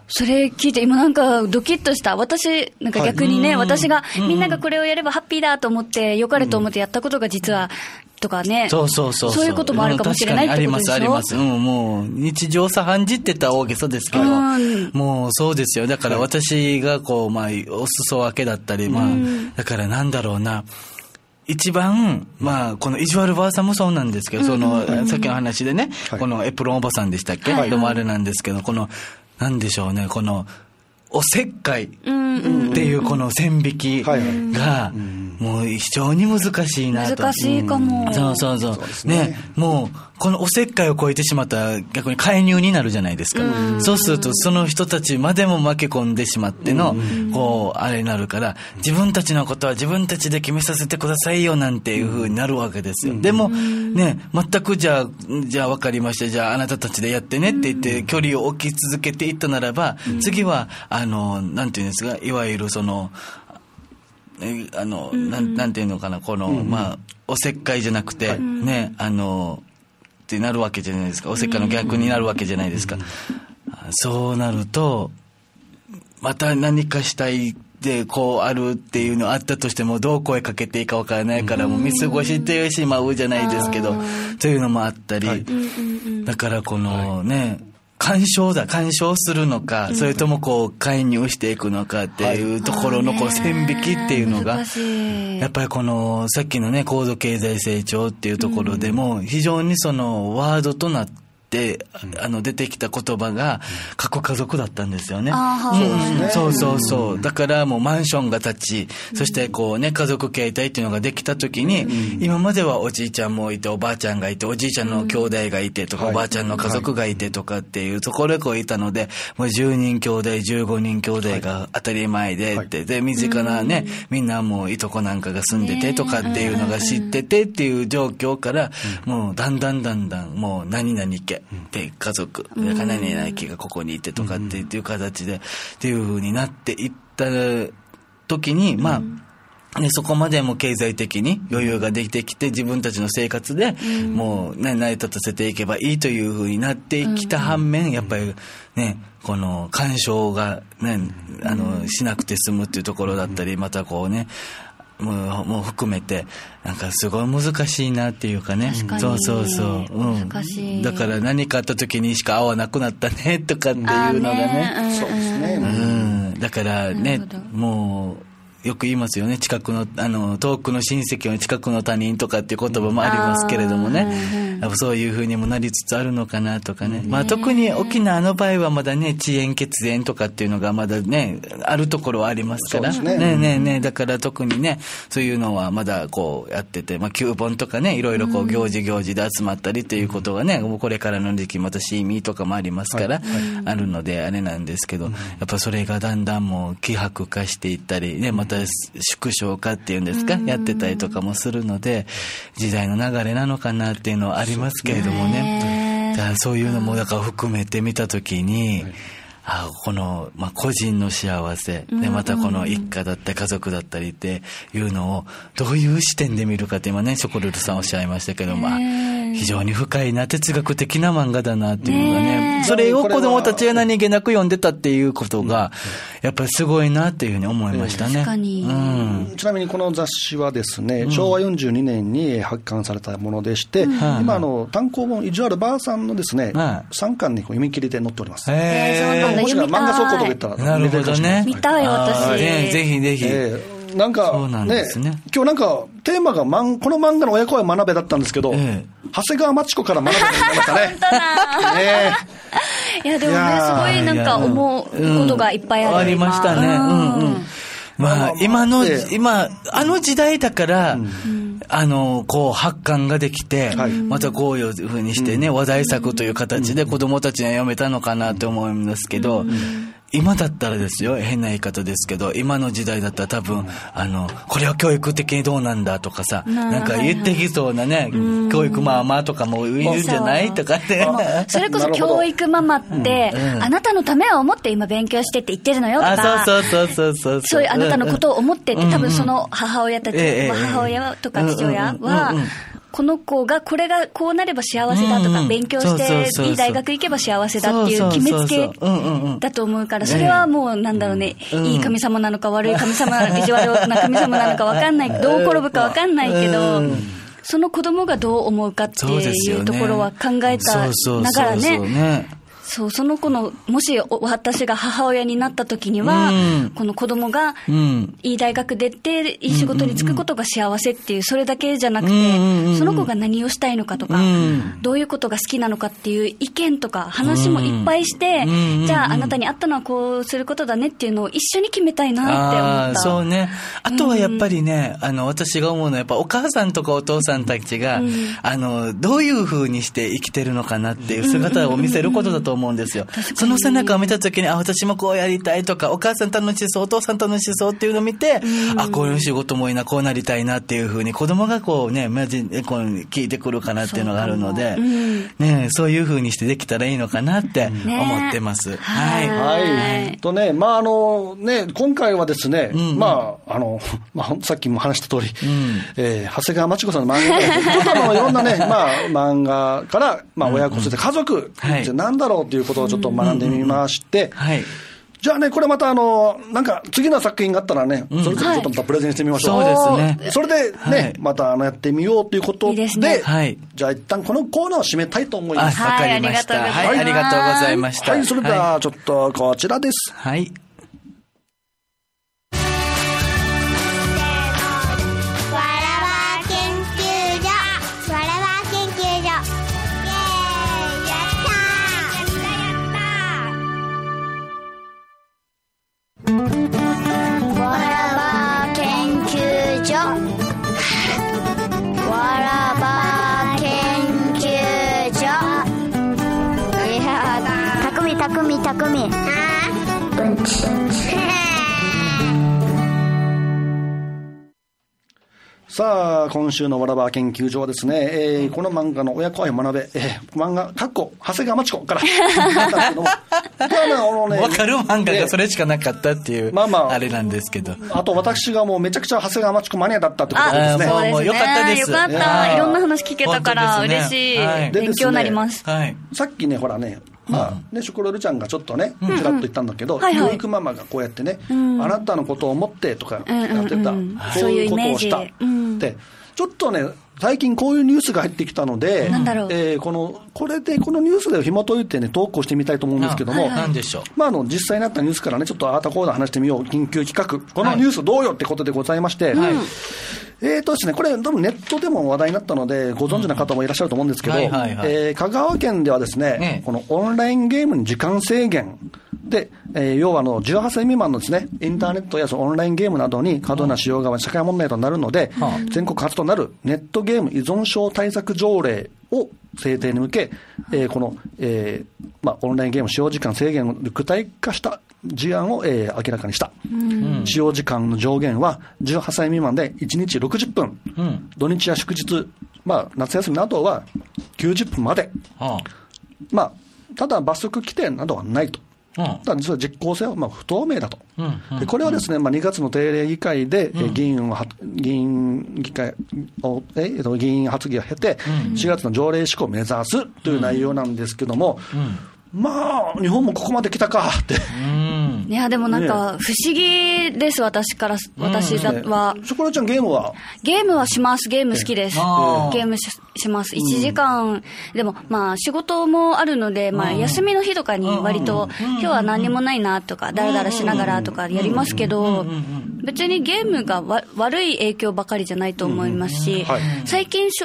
それ聞いて今なんかドキッとした。私なんか逆にね、はい、私がみんながこれをやればハッピーだと思って良かれと思ってやったことが実はとかね、 そうそうそうそう、 そういうこともあるかもしれないってことでしょ。 ありますあります、うん、もう日常茶飯事って言ったら大げさですけど、うん、もうそうですよ。だから私がこう、まあ、お裾分けだったり、まあ、うん、だからなんだろうな、一番、まあ、この意地悪ばあさんもそうなんですけど、その、うん、さっきの話でね、はい、このエプロンおばさんでしたっけ、はい、でもあれなんですけど、この、なんでしょうね、この、おせっかいっていうこの線引きがもう非常に難しいなと。 難しいかも、 うん、そうそうそう、そうですね、ね、もうこのおせっかいを超えてしまったら逆に介入になるじゃないですか。うそうするとその人たちまでも巻き込んでしまってのこうあれになるから、自分たちのことは自分たちで決めさせてくださいよなんていう風になるわけですよ。でもね、全くじゃあじゃあ分かりました、じゃああなたたちでやってねって言って距離を置き続けていったならば、次はあのなんていうんですか、いわゆるそのあの、うん、なん、なんていうのかな、この、うん、まあおせっかいじゃなくて、はい、ね、あのってなるわけじゃないですか。おせっかいの逆になるわけじゃないですか。うん、そうなるとまた何かしたいでこうあるっていうのあったとしてもどう声かけていいかわからないから、もう見過ごしてしまうじゃないですけど、というのもあったり、はい、だからこのね、はい、干渉だ、干渉するのか、うん、それともこう介入していくのかっていうところのこう線引きっていうのが、やっぱりこのさっきのね高度経済成長っていうところでも非常にそのワードとなってであの出てきた言葉が核家族だったんですよね。うん、そうそうそう。だからもうマンションが建ち、そしてこうね家族形態っていうのができた時に、うん、今まではおじいちゃんもいておばあちゃんがいておじいちゃんの兄弟がいてとか、うん、おばあちゃんの家族がいてとかっていうところでこういたので、もうじゅうにん兄弟じゅうごにん兄弟が当たり前でって、はい、で身近なね、うん、みんなもういとこなんかが住んでてとかっていうのが知っててっていう状況から、うん、もうだんだんだんだんもう何々家で家族、何々家がここにいてとかっていう形でっていう風になっていった時に、まあね、そこまでも経済的に余裕ができてきて自分たちの生活でもう、ね、成り立たせていけばいいという風になってきた反面、やっぱりねこの干渉がねあのしなくて済むっていうところだったり、またこうねもう、もう含めてなんかすごい難しいなっていうかね。 確かにそうそうそう、うん、 難しい。 だから何かあった時にしか会わなくなったねとかっていうのがね、 うん、 そうですね、 うん、だからねもうよく言いますよね、近くのあの遠くの親戚の近くの他人とかっていう言葉もありますけれどもね、やっぱそういう風にもなりつつあるのかなとかね、まあ、特に沖縄の場合はまだね遅延血縁とかっていうのがまだねあるところはありますからねねねねだから特にねそういうのはまだこうやってて、まあ、旧盆とかねいろいろこう行事行事で集まったりっていうことがね、もうこれからの時期またシーミーとかもありますから、はいはい、あるのであれなんですけど、やっぱそれがだんだんもう希薄化していったりね、また縮小化っていうんですか、やってたりとかもするので時代の流れなのかなっていうのはありますけれどもね、だからそういうのもだから含めて見たときに、はい、あこの、まあ、個人の幸せでまたこの一家だったり家族だったりっていうのをどういう視点で見るかって今ねショコルルさんおっしゃいましたけど、まあ、非常に深いな哲学的な漫画だなっていうのがね、それを子供たちが何気なく読んでたっていうことがやっぱりすごいなっていうふうに思いましたね。 確かに、 うん、ちなみにこの雑誌はですね、うん、しょうわよんじゅうにねんに発刊されたものでして、うん、今あの単行本意地悪ばあさんのですね、はい、さんかんに読み切りで載っております。 へー、 もしくは漫画倉庫とか言ったらなるほどね、 見たい私、 ね、ぜひぜひ、 えー、なんかそうなんですね、 今日なんかテーマがマンこの漫画の親子は学べだったんですけど、えー、長谷川町子から学べになりましたね。ねいやでもねすごいなんか思うことがいっぱいある、 ありましたね、うんうん、 まあ、今の、今、あの時代だから、うん、あの、こう、発刊ができて、はい、またこういうふうにしてね、うん、話題作という形で子供たちには読めたのかなと思うんですけど、うん、今だったらですよ、変な言い方ですけど、今の時代だったら多分、あの、これは教育的にどうなんだとかさ、なんか言ってきそうなね、教育ママとかもいるんじゃないとかって。 それこそ教育ママって、あなたのためを思って今勉強してって言ってるのよとか、 あ、そうそうそうそう。 そういうあなたのことを思ってって、多分その母親たち、母親とか父親は、この子がこれがこうなれば幸せだとか、勉強していい大学行けば幸せだっていう決めつけだと思うから、それはもうなんだろうね、いい神様なのか悪い神様なのか意地悪な神様なのか分かんない、どう転ぶか分かんないけど、その子供がどう思うかっていうところは考えたながらね、そう、その子の、もし私が母親になった時には、うん、この子供がいい大学出ていい仕事に就くことが幸せっていう、それだけじゃなくて、うん、その子が何をしたいのかとか、うん、どういうことが好きなのかっていう意見とか話もいっぱいして、うん、じゃああなたに合ったのはこうすることだねっていうのを一緒に決めたいなって思った。 そうね。あとはやっぱりね、うん、あの私が思うのはやっぱお母さんとかお父さんたちが、うん、あのどういう風にして生きてるのかなっていう姿を見せることだと思思うんですよ。その背中を見たときに、あ、私もこうやりたいとか、お母さん楽しそう、お父さん楽しそうっていうのを見て、うん、あ、こういう仕事もいいな、こうなりたいなっていうふうに子供がこうね、マジでこう聞いてくるかなっていうのがあるので、うん、ね、そういうふうにしてできたらいいのかなって思ってます。ね、はい。 はい。とね、まああのね、今回はですね、うん、まああの、まあさっきも話した通り、うん、えー、長谷川町子さんの漫画ちょっとあのいろんなね、まあ漫画からまあ親子そして家族、うん、はい、じゃなんだろうっていうことをちょっと学んでみまして、うんうんうん、はい。じゃあね、これまたあの、なんか次の作品があったらね、うん、それぞれちょっとまたプレゼンしてみましょう。 そうですね。 それでね、はい、またあのやってみようということで、いいですね、 はい。 じゃあ一旦このコーナーを締めたいと思います。 わかりました。はい、ありがとうございました。 はい、それではちょっとこちらです。 はい。 たくみたくみうんちさあ今週のわらば研究所はですね、えー、この漫画の親子愛を学べ、えー、漫画かっこ長谷川町子から分かる漫画がそれしかなかったっていう、まあまあ、あれなんですけど、 あと私がもうめちゃくちゃ長谷川町子マニアだったってことですね。 そうですね、 よかったです。 よかった、いろんな話聞けたから嬉しい、はい、勉強になります、 はい、さっきねほらね、まあね、ショコロルちゃんがちょっとね、ちらっと言ったんだけど、教育ママがこうやってね、あなたのことを思ってとかやってた、そういうことをしたで、ちょっとね最近こういうニュースが入ってきたので、 なんだろう、 えー、このこれでこのニュースで紐解いてね投稿してみたいと思うんですけども、 何でしょう、 まああの実際にあったニュースからねちょっとあーたこーだ話してみよう緊急企画、このニュースどうよってことでございまして、はい、えーとですね、これ多分ネットでも話題になったのでご存知の方もいらっしゃると思うんですけど、香川県ではですね、ね、このオンラインゲームに時間制限で、えー、要はあのじゅうはっさい未満のですね、インターネットやそのオンラインゲームなどに過度な使用が社会問題となるので、うん、全国初となるネットゲーム依存症対策条例を制定に向け、えー、この、えーまあ、オンラインゲーム使用時間制限を具体化した事案を、えー、明らかにした、うん、使用時間の上限はじゅうはっさい未満でいちにちろくじゅっぷん、うん、土日や祝日、まあ、夏休みなどはきゅうじゅっぷんまで、はあ、まあ、ただ罰則規定などはないと。うん、ただ実は実効性はまあ不透明だと、うんうん、でこれはですね、まあ、にがつの定例議会で、うん、議員を議員議会をえっと議員発議を経て、うん、しがつの条例施行を目指すという内容なんですけども、うんうん、まあ日本もここまで来たかって、うん、 いやでもなんか不思議です、私から私は、 うんね、ショコラちゃんゲームはゲームはします。ゲーム好きです。ゲーム し, しますいちじかん、うん、でもまあ仕事もあるので、まあ、休みの日とかに割と、うん、今日は何にもないなとかだらだらしながらとかやりますけど、別にゲームがわ悪い影響ばかりじゃないと思いますし、うんはい、最近しょ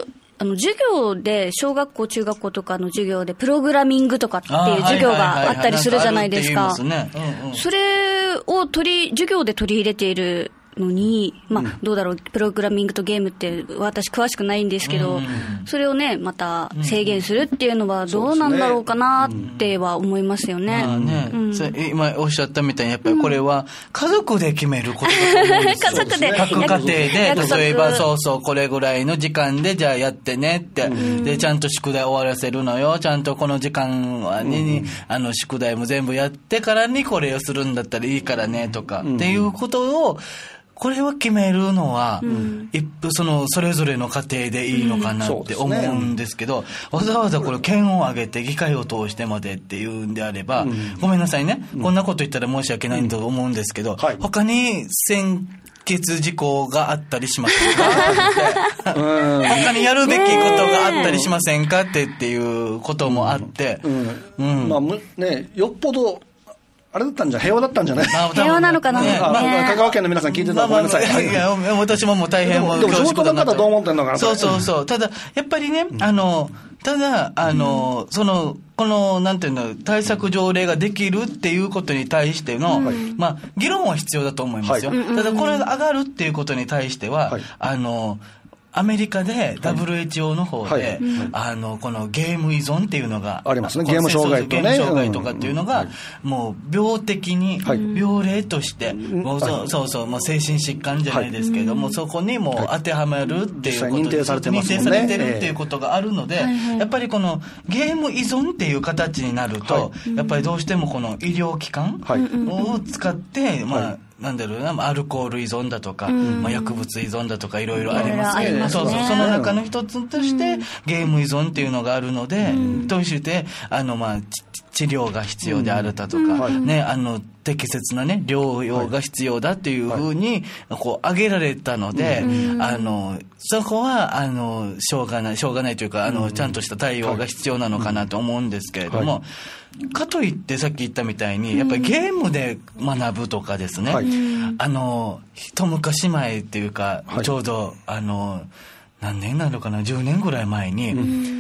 あの、授業で、小学校、中学校とかの授業で、プログラミングとかっていう授業があったりするじゃないですか。それを取り、授業で取り入れているのに、まあ、どうだろう、プログラミングとゲームって私詳しくないんですけど、それをね、また制限するっていうのはどうなんだろうかなっては思いますよね。 今おっしゃったみたいに、やっぱりこれは家族で決めることだと思うんですよ。 家族で。 各家庭で、例えばそうそう、これぐらいの時間でじゃあやってねって、で、ちゃんと宿題終わらせるのよ、ちゃんとこの時間に、あの、宿題も全部やってからにこれをするんだったらいいからねとか、っていうことを、これを決めるのは、うん、一夫そのそれぞれの家庭でいいのかなって思うんですけど、うんね、わざわざこれ県を挙げて議会を通してまでっていうんであれば、うん、ごめんなさいね、うん、こんなこと言ったら申し訳ないと思うんですけど、うんはい、他に先決事項があったりしませんかうん他にやるべきことがあったりしませんかってっていうこともあって、うんうんうん、まあね、よっぽどあれだったんじゃ、平和だったんじゃない？ 平和なのかな、ね、 香川県の皆さん聞いてたらごめんなさい。まあまあ、いや、 私ももう大変もうでも地元の方どう思ってんのかな。 そうそうそう。ただ、やっぱりね、あの、ただ、あの、その、この、なんていうの、対策条例ができるっていうことに対しての、はい、まあ、議論は必要だと思いますよ。はい、ただ、これが上がるっていうことに対しては、はい、あの、アメリカで ダブリューエイチオー の方で、はいはい、あの、このゲーム依存っていうのがありますね。ゲーム障害とね。 ゲーム障害とかっていうのが、もう病的に、病例として、はい、もうそ、はい、そうそう、もう精神疾患じゃないですけれども、はい、そこにもう当てはまるっていうことで、 認定されてますもんね。 認定されてるっていうことがあるので、えー、やっぱりこのゲーム依存っていう形になると、はい、やっぱりどうしてもこの医療機関を使って、まあ、はいなんだろうな、アルコール依存だとか、うんまあ、薬物依存だとかいろいろありますけど、ね、そうそう、その中の一つとして、うん、ゲーム依存っていうのがあるので、うん、としてあの、まあ、治療が必要であるだとか、うんね、あの適切なね療養が必要だっていうふうにこう挙げられたので、うん、あのそこはあのしょうがないしょうがないというかあの、うん、ちゃんとした対応が必要なのかなと思うんですけれども、はい、かといってさっき言ったみたいにやっぱりゲームで学ぶとかですね、はい、あの一昔前っていうか、はい、ちょうどあの何年なのかなじゅうねんぐらい前に、うん、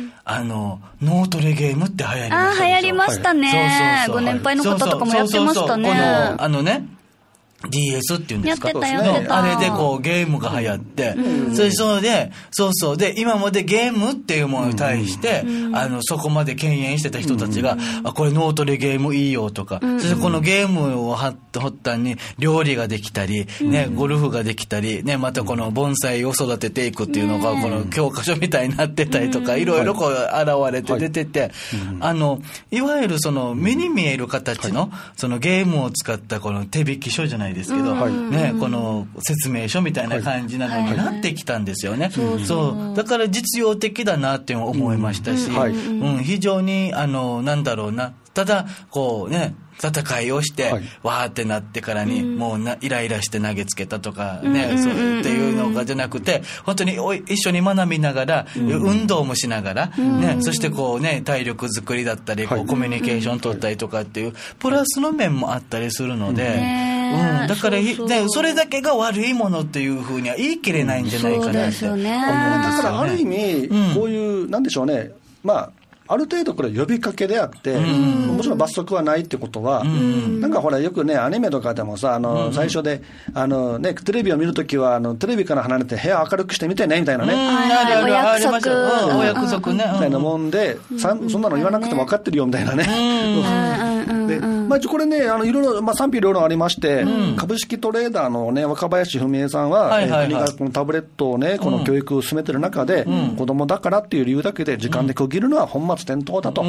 あの脳トレゲームって流行りましたでしょ。 あ、流行りましたね、はい、そうそうそうご年配の方とかもやってましたね。 このあのねディーエス っていうんですか、 やってたやってたあれでこうゲームが流行って、うん、それそれでそうそうで今までゲームっていうものに対して、うん、あのそこまで敬遠してた人たちが、うん、あこれ脳トレゲームいいよとか、うん、そしてこのゲームを発端に料理ができたり、うん、ねゴルフができたりねまたこの盆栽を育てていくっていうのがこの教科書みたいになってたりとか、うん、いろいろこう現れて出てて、はい、あのいわゆるその目に見える形の、はい、そのゲームを使ったこの手引き書じゃないですけど、はいね、この説明書みたいな感じなのになってきたんですよね、はいはい、そうだから実用的だなって思いましたし、うんはいうん、非常にあのなんだろうなただこうね戦いをして、はい、わーってなってからに、うん、もうなイライラして投げつけたとかね、うん、そうっていうのがじゃなくて本当にお一緒に学びながら、うん、運動もしながら、うんね、そしてこうね体力作りだったり、はい、こうコミュニケーション取ったりとかっていうプラスの面もあったりするので、うんうん、だからそうそう、ね、それだけが悪いものっていうふうには言い切れないんじゃないかなって思うんですよね。 だからある意味、うん、こういうなんでしょうねまあある程度これ呼びかけであって、うん、もちろん罰則はないってことは、うん、なんかほらよくねアニメとかでもさあの、うん、最初であの、ね、テレビを見るときはあのテレビから離れて部屋を明るくしてみてねみたいなね、うん、 お約束、 うん、お約束ねみたいなもんで、うん、そんなの言わなくても分かってるよみたいなね、うん、でまあ、これねあのいろいろ、まあ、賛否両論ありまして、うん、株式トレーダーの、ね、若林文江さんは、はいはいはい、国がこのタブレットをねこの教育を進めてる中で、うん、子供だからっていう理由だけで時間で区切るのは本末転倒だと、うん、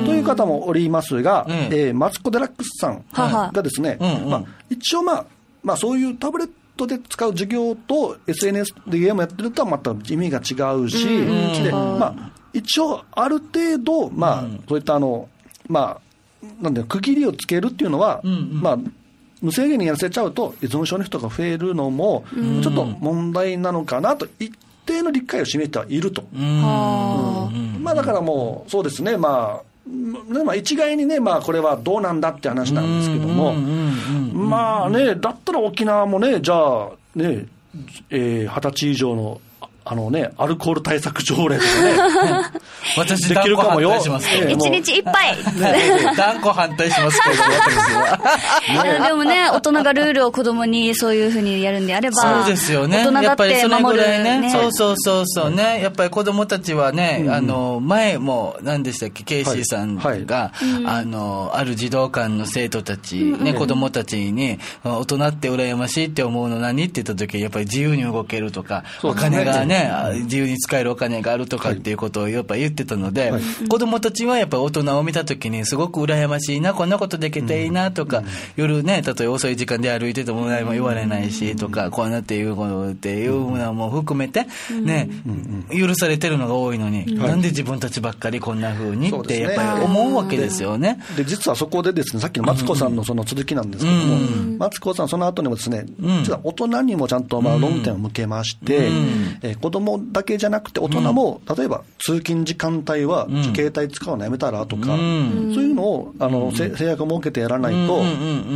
という方もおりますが、うんえー、マツコ・デラックスさんがですね、うんうんまあ、一応、まあまあ、そういうタブレットで使う授業と エスエヌエス でゲームやってるとはまた意味が違うし、うんでまあ、一応ある程度、まあ、そういったあの、まあ、なんで区切りをつけるっていうのは、うんうんまあ、無制限にやらせちゃうと依存症の人が増えるのもちょっと問題なのかなと一定の理解を示してはいると、うんうんまあ、だからもうそうですね、まあ、まあ一概にね、まあ、これはどうなんだって話なんですけども、まあねだったら沖縄もねじゃあねえー、はたち以上のあのね、アルコール対策条例とかね。 私、断固反対しますけど。 一日一杯。 断固反対しますけど、 私は。でもね、大人がルールを子供にそういうふうにやるんであれば。 そうですよね。 大人だって守る、ね。 そうそうそうそうね。やっぱり子供たちはね、あの、前も、何でしたっけ、ケイシーさんが、あの、ある児童館の生徒たち、ね、子供たちに、大人って羨ましいって思うの何って言った時、やっぱり自由に動けるとか、お金がね、自由に使えるお金があるとかっていうことをやっぱ言ってたので、はい、子供たちはやっぱ大人を見たときにすごく羨ましいな、こんなことできていいなとか、うん、夜ね、例えば遅い時間で歩いてても何も言われないしとか、こうなっていうことっていうのも含めて、ね、うん、許されてるのが多いのに、うん、なんで自分たちばっかりこんな風にってやっぱり思うわけですよね。 で、で実はそこでですね、さっきのマツコさんのその続きなんですけども、うん、マツコさんその後にもですね、うん、実は大人にもちゃんとまあ論点を向けまして、うん、えー、子供だけじゃなくて大人も、うん、例えば通勤時間帯は携帯使うのやめたらとか、うん、そういうのをあの、うん、制約を設けてやらないと、うん、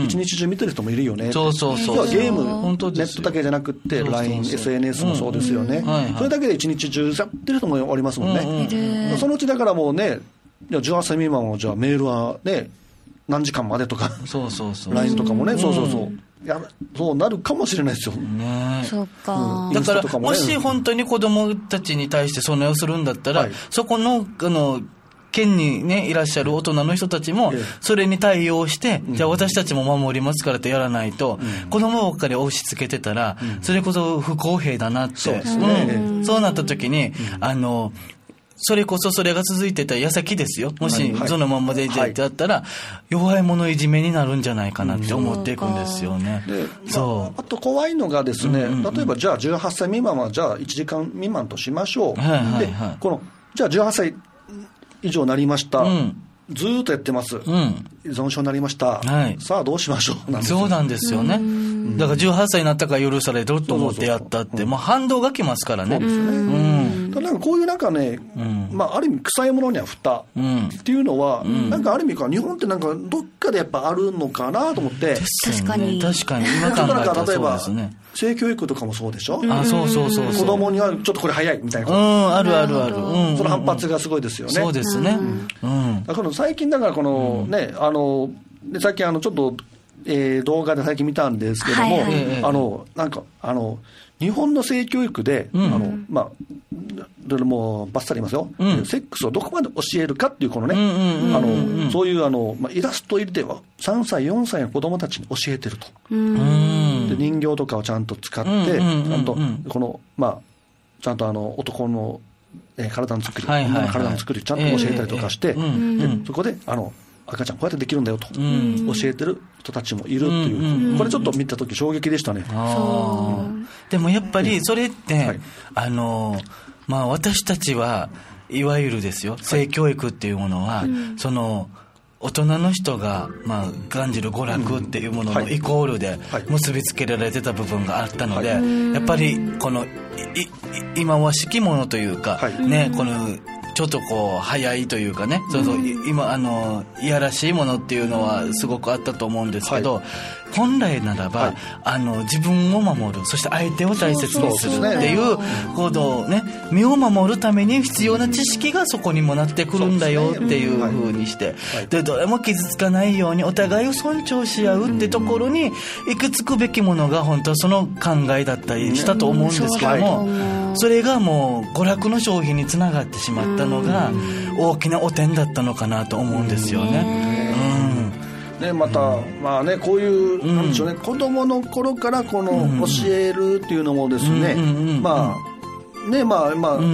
一日中見てる人もいるよね。 そうそうそう。 ゲーム、ネットだけじゃなくて ライン、エスエヌエス もそうですよね。うん、はいはい、それだけで一日中やってる人もおりますもんね。うん、そのうちだからもうね、じゅうはっさい未満はじゃあメールはね、何時間までとか、 そうそうそう。 ライン とかもね、うん、そうそうそう。やそうなるかもしれないですよ、ね、 そうか、 うん、 だから、もし本当に子供たちに対してそのをするんだったら、はい、そこのあの県に、ね、いらっしゃる大人の人たちもそれに対応して、うん、じゃあ私たちも守りますからってやらないと、うん、子供ばっかり押し付けてたら、うん、それこそ不公平だなって、そうですね、うん、そうなった時に、うん、あのそれこそそれが続いてた矢先ですよ。もしそのままでやったら、弱い者いじめになるんじゃないかなって思っていくんですよね。 で、そう。あと怖いのがですね、うんうんうん、例えばじゃあじゅうはっさい未満はじゃあいちじかん未満としましょう。はいはいはい、で、この、じゃあじゅうはっさい以上になりました。うん、ずーっとやってます。うん、依存症になりました。はい、さあどうしましょうなんですよ。 そうなんですよね。だからじゅうはっさいになったから許されると思ってやったって、もう反動がきますからね。そうですね。うんただなんかこういうなんかね、うん、まあある意味臭いものには蓋っていうのは、うん、なんかある意味か日本ってなんかどっかでやっぱあるのかなと思って。 確かに確かに今考えたらそうですね。 性教育とかもそうでしょ。 うん、あ、そうそうそうそう。 子供にはちょっとこれ早いみたいな。 うん、あるあるある。うん、 その反発がすごいですよね。 そうですね。 うん。だから最近だからこのね、あので最近あのちょっと、えー、動画で最近見たんですけども、はいはい、あのなんかあの日本の性教育で、うん、あのまあもうバッサリ言いますよ、うん、セックスをどこまで教えるかっていうこのね、あのそういうあの、まあ、イラスト入れてはさんさいよんさいの子供たちに教えてると、うんで人形とかをちゃんと使って、ちゃんとこのまあちゃんとあの男の、えー、体の作り、はいはいはい、体の作りちゃんと教えたりとかして、えーえー、でそこであの赤ちゃんこうやってできるんだよと教えてる人たちもいるっていう、これちょっと見たとき衝撃でしたね。 あ、うん、でもやっぱりそれって、はい、あのまあ私たちはいわゆるですよ、性教育っていうものは、はい、その大人の人が、まあ、感じる娯楽っていうもののイコールで結びつけられてた部分があったので、やっぱりこの今は敷物というか、はい、ね、このちょっとこう早いというかね、そうそう、今あのいやらしいものっていうのはすごくあったと思うんですけど、はい、本来ならば、はい、あの自分を守る、そして相手を大切にするっていうことをね、身を守るために必要な知識がそこにもなってくるんだよっていう風にして、でどれも傷つかないようにお互いを尊重し合うってところに行き着くべきものが本当はその考えだったりしたと思うんですけども、それがもう娯楽の消費につながってしまったのが大きな汚点だったのかなと思うんですよね。 うん、ね、また、うん、まあね、こういう、うん、なんでしょうね、子供の頃からこの教えるっていうのもですね、うんうん、まあね、まあまあ、うんうん、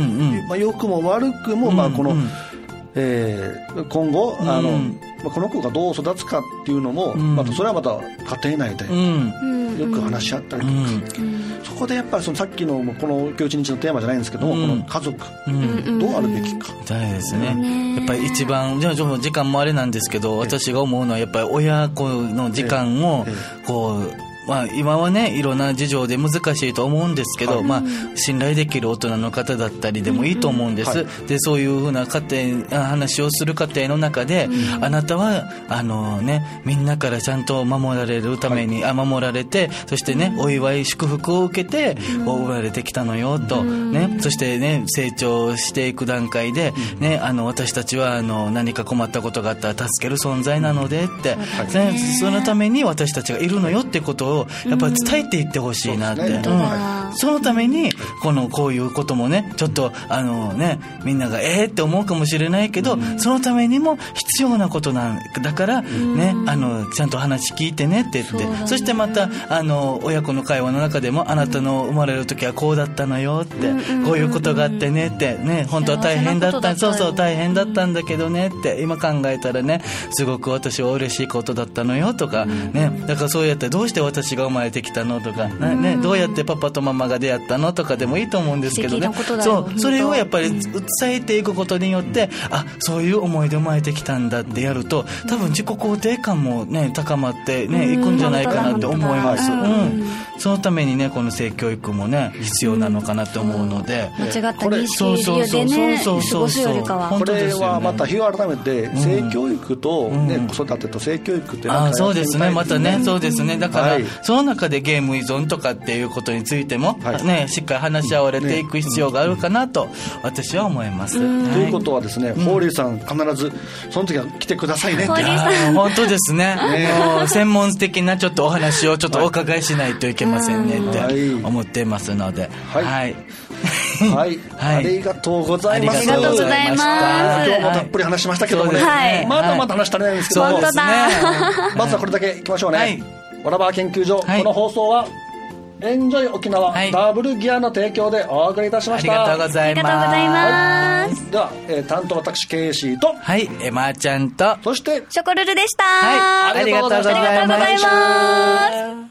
まあ、良くも悪くも、うんうん、まあこの、えー、今後、うん、あのまあ、この子がどう育つかっていうのも、うん、またそれはまた家庭内でよく話し合ったりとか、うん、そこでやっぱりそのさっきのこの今日一日のテーマじゃないんですけども、うん、この家族、うん、どうあるべきか、 大事ですね。やっぱり一番じゃあ時間もあれなんですけど、私が思うのはやっぱり親子の時間をこうまあ、今はねいろんな事情で難しいと思うんですけど、はい、まあ、信頼できる大人の方だったりでもいいと思うんです、うんうん、はい、でそういうふうな家庭話をする家庭の中で、うん、あなたはあの、ね、みんなからちゃんと守られるために、はい、あ守られて、そしてね、うん、お祝い祝福を受けて、うん、生まれてきたのよと、うん、ね、そしてね成長していく段階で、うん、ね、あの私たちはあの何か困ったことがあったら助ける存在なのでって、うんね、そのために私たちがいるのよってことをやっぱり伝えていってほしいなって、うん、そ, うん、そのためにこのこういうこともねちょっとあのねみんながえーって思うかもしれないけど、うん、そのためにも必要なことなんだからね、あのちゃんと話聞いてねって言って、 そ,、ね、そしてまたあの親子の会話の中でもあなたの生まれる時はこうだったのよって、うん、こういうことがあってねってね、本当は大変だった、そうそう大変だったんだけどねって今考えたらねすごく私は嬉しいことだったのよとか、ね、だからそうやってどうして私が生まれてきたのとか、ね、どうやってパパとママが出会ったのとかでもいいと思うんですけどね、そうそれをやっぱり伝えていくことによって、あそういう思いで生まれてきたんだってやると多分自己肯定感もね高まってねいくんじゃないかなって思います、うん、そのためにねこの性教育もね必要なのかなと思うので、 間違った認識でね過ごすよりかは、 これはまた日を改めて性教育と、ね、うん、子育てと性教育ってなんか、 あそうですね、またね、そうですね、だから、はい、その中でゲーム依存とかっていうことについても、はい、ね、しっかり話し合われていく必要があるかなと私は思います、 うんはい、ということはですね、ホーリーさん必ずその時は来てくださいねって、 本当ですね、ねもう専門的なちょっとお話をちょっとお伺いしないといけませんねって思っていますので、 はい、はいはいはい、ありがとうございます。 ありがとうございます。 今日もたっぷり話しましたけどもね、はい、まだまだ話足りないんですけども、 本当だ、 まずはこれだけいきましょうね、はい、オラバー研究所、はい、この放送はエンジョイ沖縄、はい、ダブルギアの提供でお送りいたしました。 ありがとうございます。 はい、 では、えー、担当私ケイシーと、 はい、エマちゃんと、 そしてショコルルでした。 はい、ありがとうございました。